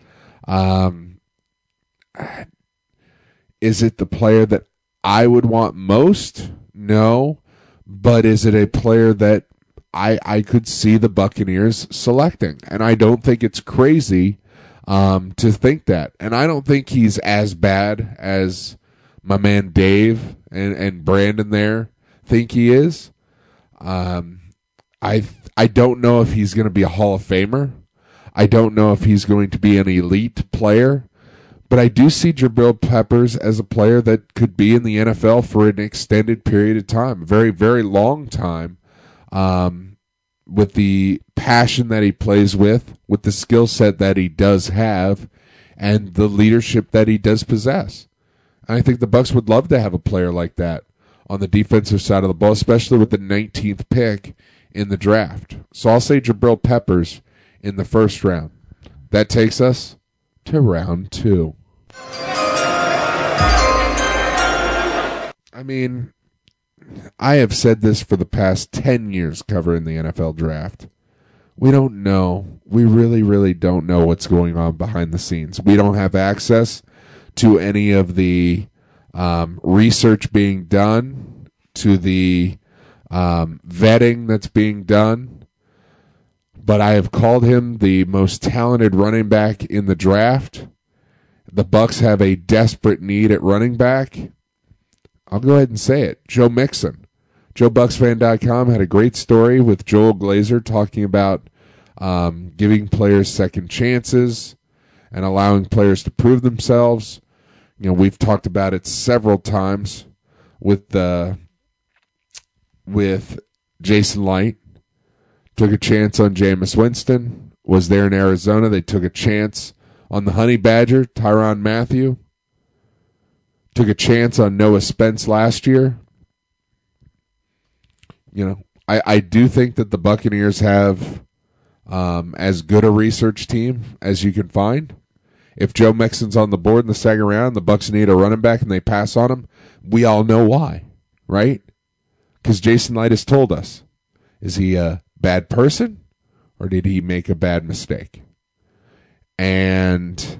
Is it the player that I would want most? No. But is it a player that I could see the Buccaneers selecting? And I don't think it's crazy to think that. And I don't think he's as bad as my man Dave and Brandon there think he is. I don't know if he's going to be a Hall of Famer. I don't know if he's going to be an elite player. But I do see Jabril Peppers as a player that could be in the NFL for an extended period of time, a very, very long time, with the passion that he plays with the skill set that he does have, and the leadership that he does possess. And I think the Bucs would love to have a player like that on the defensive side of the ball, especially with the 19th pick in the draft. So I'll say Jabril Peppers in the first round. That takes us to round 2. I mean, I have said this for the past 10 years covering the NFL draft. We don't know. We really, really don't know what's going on behind the scenes. We don't have access to any of the research being done, to the vetting that's being done. But I have called him the most talented running back in the draft. The Bucs have a desperate need at running back. I'll go ahead and say it. Joe Mixon. JoeBucksFan.com had a great story with Joel Glazer talking about giving players second chances and allowing players to prove themselves. You know, we've talked about it several times with Jason Licht. Took a chance on Jameis Winston. Was there in Arizona. They took a chance on the Honey Badger, Tyrann Mathieu. Took a chance on Noah Spence last year. You know, I do think that the Buccaneers have as good a research team as you can find. If Joe Mixon's on the board in the second round, the Bucs need a running back and they pass on him, we all know why, right? Because Jason Licht has told us. Is he a bad person or did he make a bad mistake? And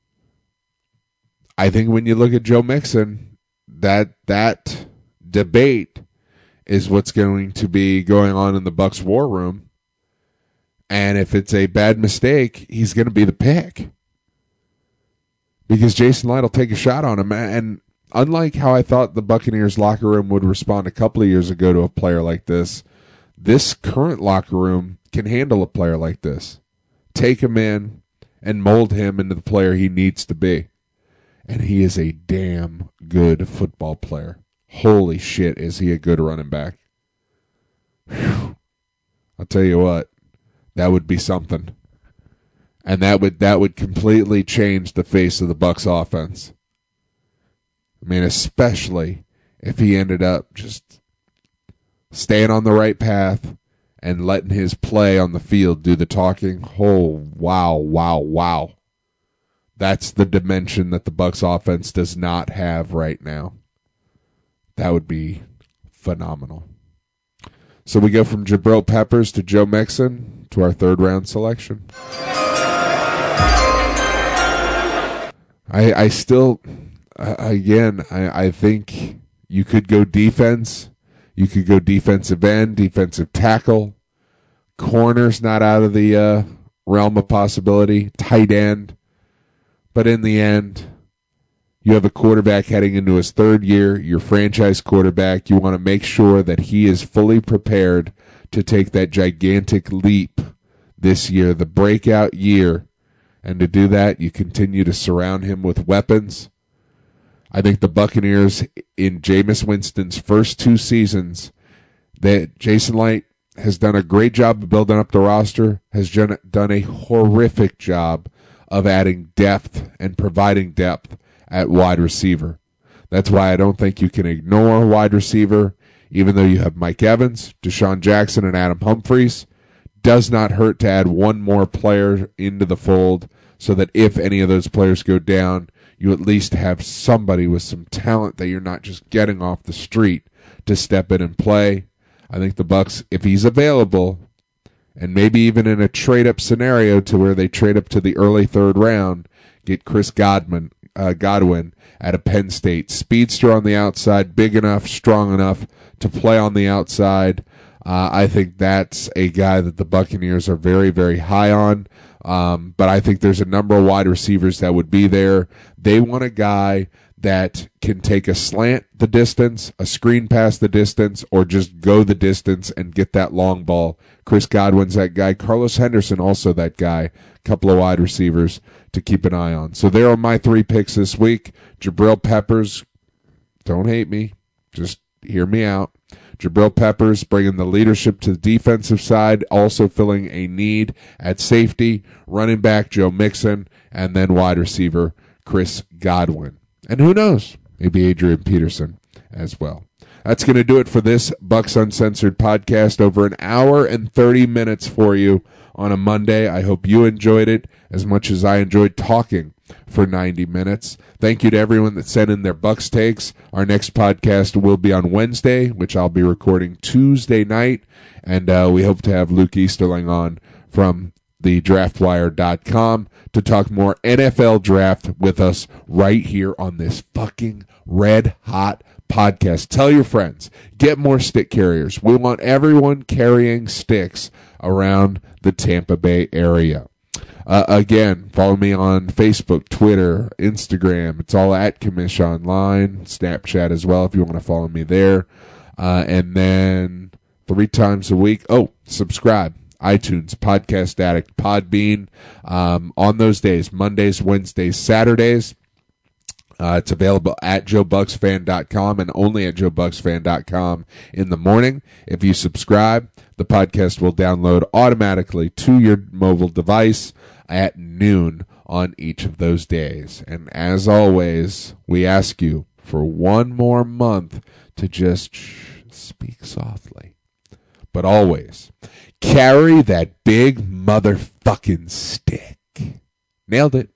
I think when you look at Joe Mixon, that debate is what's going to be going on in the Bucs war room. And if it's a bad mistake, he's going to be the pick. Because Jason Licht will take a shot on him. And unlike how I thought the Buccaneers locker room would respond a couple of years ago to a player like this current locker room can handle a player like this. Take him in and mold him into the player he needs to be. And he is a damn good football player. Holy shit, is he a good running back. Whew. I'll tell you what, that would be something. And that would completely change the face of the Bucs offense. I mean, especially if he ended up just staying on the right path and letting his play on the field do the talking. Oh, wow. That's the dimension that the Bucs offense does not have right now. That would be phenomenal. So we go from Jabril Peppers to Joe Mixon to our third round selection. I still, again, I think you could go defense. You could go defensive end, defensive tackle. Corner's not out of the realm of possibility. Tight end. But in the end, You have a quarterback heading into his third year, your franchise quarterback. You want to make sure that he is fully prepared to take that gigantic leap this year, the breakout year. And to do that, you continue to surround him with weapons. I think the Buccaneers, in Jameis Winston's first 2 seasons, that Jason Light has done a great job of building up the roster, has done a horrific job of adding depth and providing depth at wide receiver. That's why I don't think you can ignore wide receiver, even though you have Mike Evans, Deshaun Jackson, and Adam Humphries. Does not hurt to add one more player into the fold so that if any of those players go down, you at least have somebody with some talent that you're not just getting off the street to step in and play. I think the Bucs, if he's available, and maybe even in a trade-up scenario to where they trade up to the early third round, get Chris Godwin at a Penn State. Speedster on the outside, big enough, strong enough to play on the outside. I think that's a guy that the Buccaneers are very, very high on. But I think there's a number of wide receivers that would be there. They want a guy that can take a slant the distance, a screen pass the distance, or just go the distance and get that long ball. Chris Godwin's that guy. Carlos Henderson also that guy. A couple of wide receivers to keep an eye on. So there are my 3 picks this week. Jabril Peppers, don't hate me, just hear me out. Jabril Peppers bringing the leadership to the defensive side, also filling a need at safety, running back Joe Mixon, and then wide receiver Chris Godwin. And who knows, maybe Adrian Peterson as well. That's going to do it for this Bucs Uncensored podcast. Over an hour and 30 minutes for you on a Monday. I hope you enjoyed it as much as I enjoyed talking for 90 minutes. Thank you to everyone that sent in their Bucs takes. Our next podcast will be on Wednesday, which I'll be recording Tuesday night. And we hope to have Luke Easterling on from the draftwire.com to talk more NFL draft with us right here on this fucking red hot podcast. Tell your friends. Get more stick carriers. We want everyone carrying sticks around the Tampa Bay area. Again, follow me on Facebook, Twitter, Instagram. It's all at Commish Online, Snapchat as well if you want to follow me there. And then 3 times a week. Oh, subscribe. iTunes, Podcast Addict, Podbean. On those days, Mondays, Wednesdays, Saturdays. It's available at JoeBucksFan.com and only at JoeBucksFan.com in the morning. If you subscribe, the podcast will download automatically to your mobile device at noon on each of those days. And as always, we ask you for one more month to just speak softly. But always, carry that big motherfucking stick. Nailed it.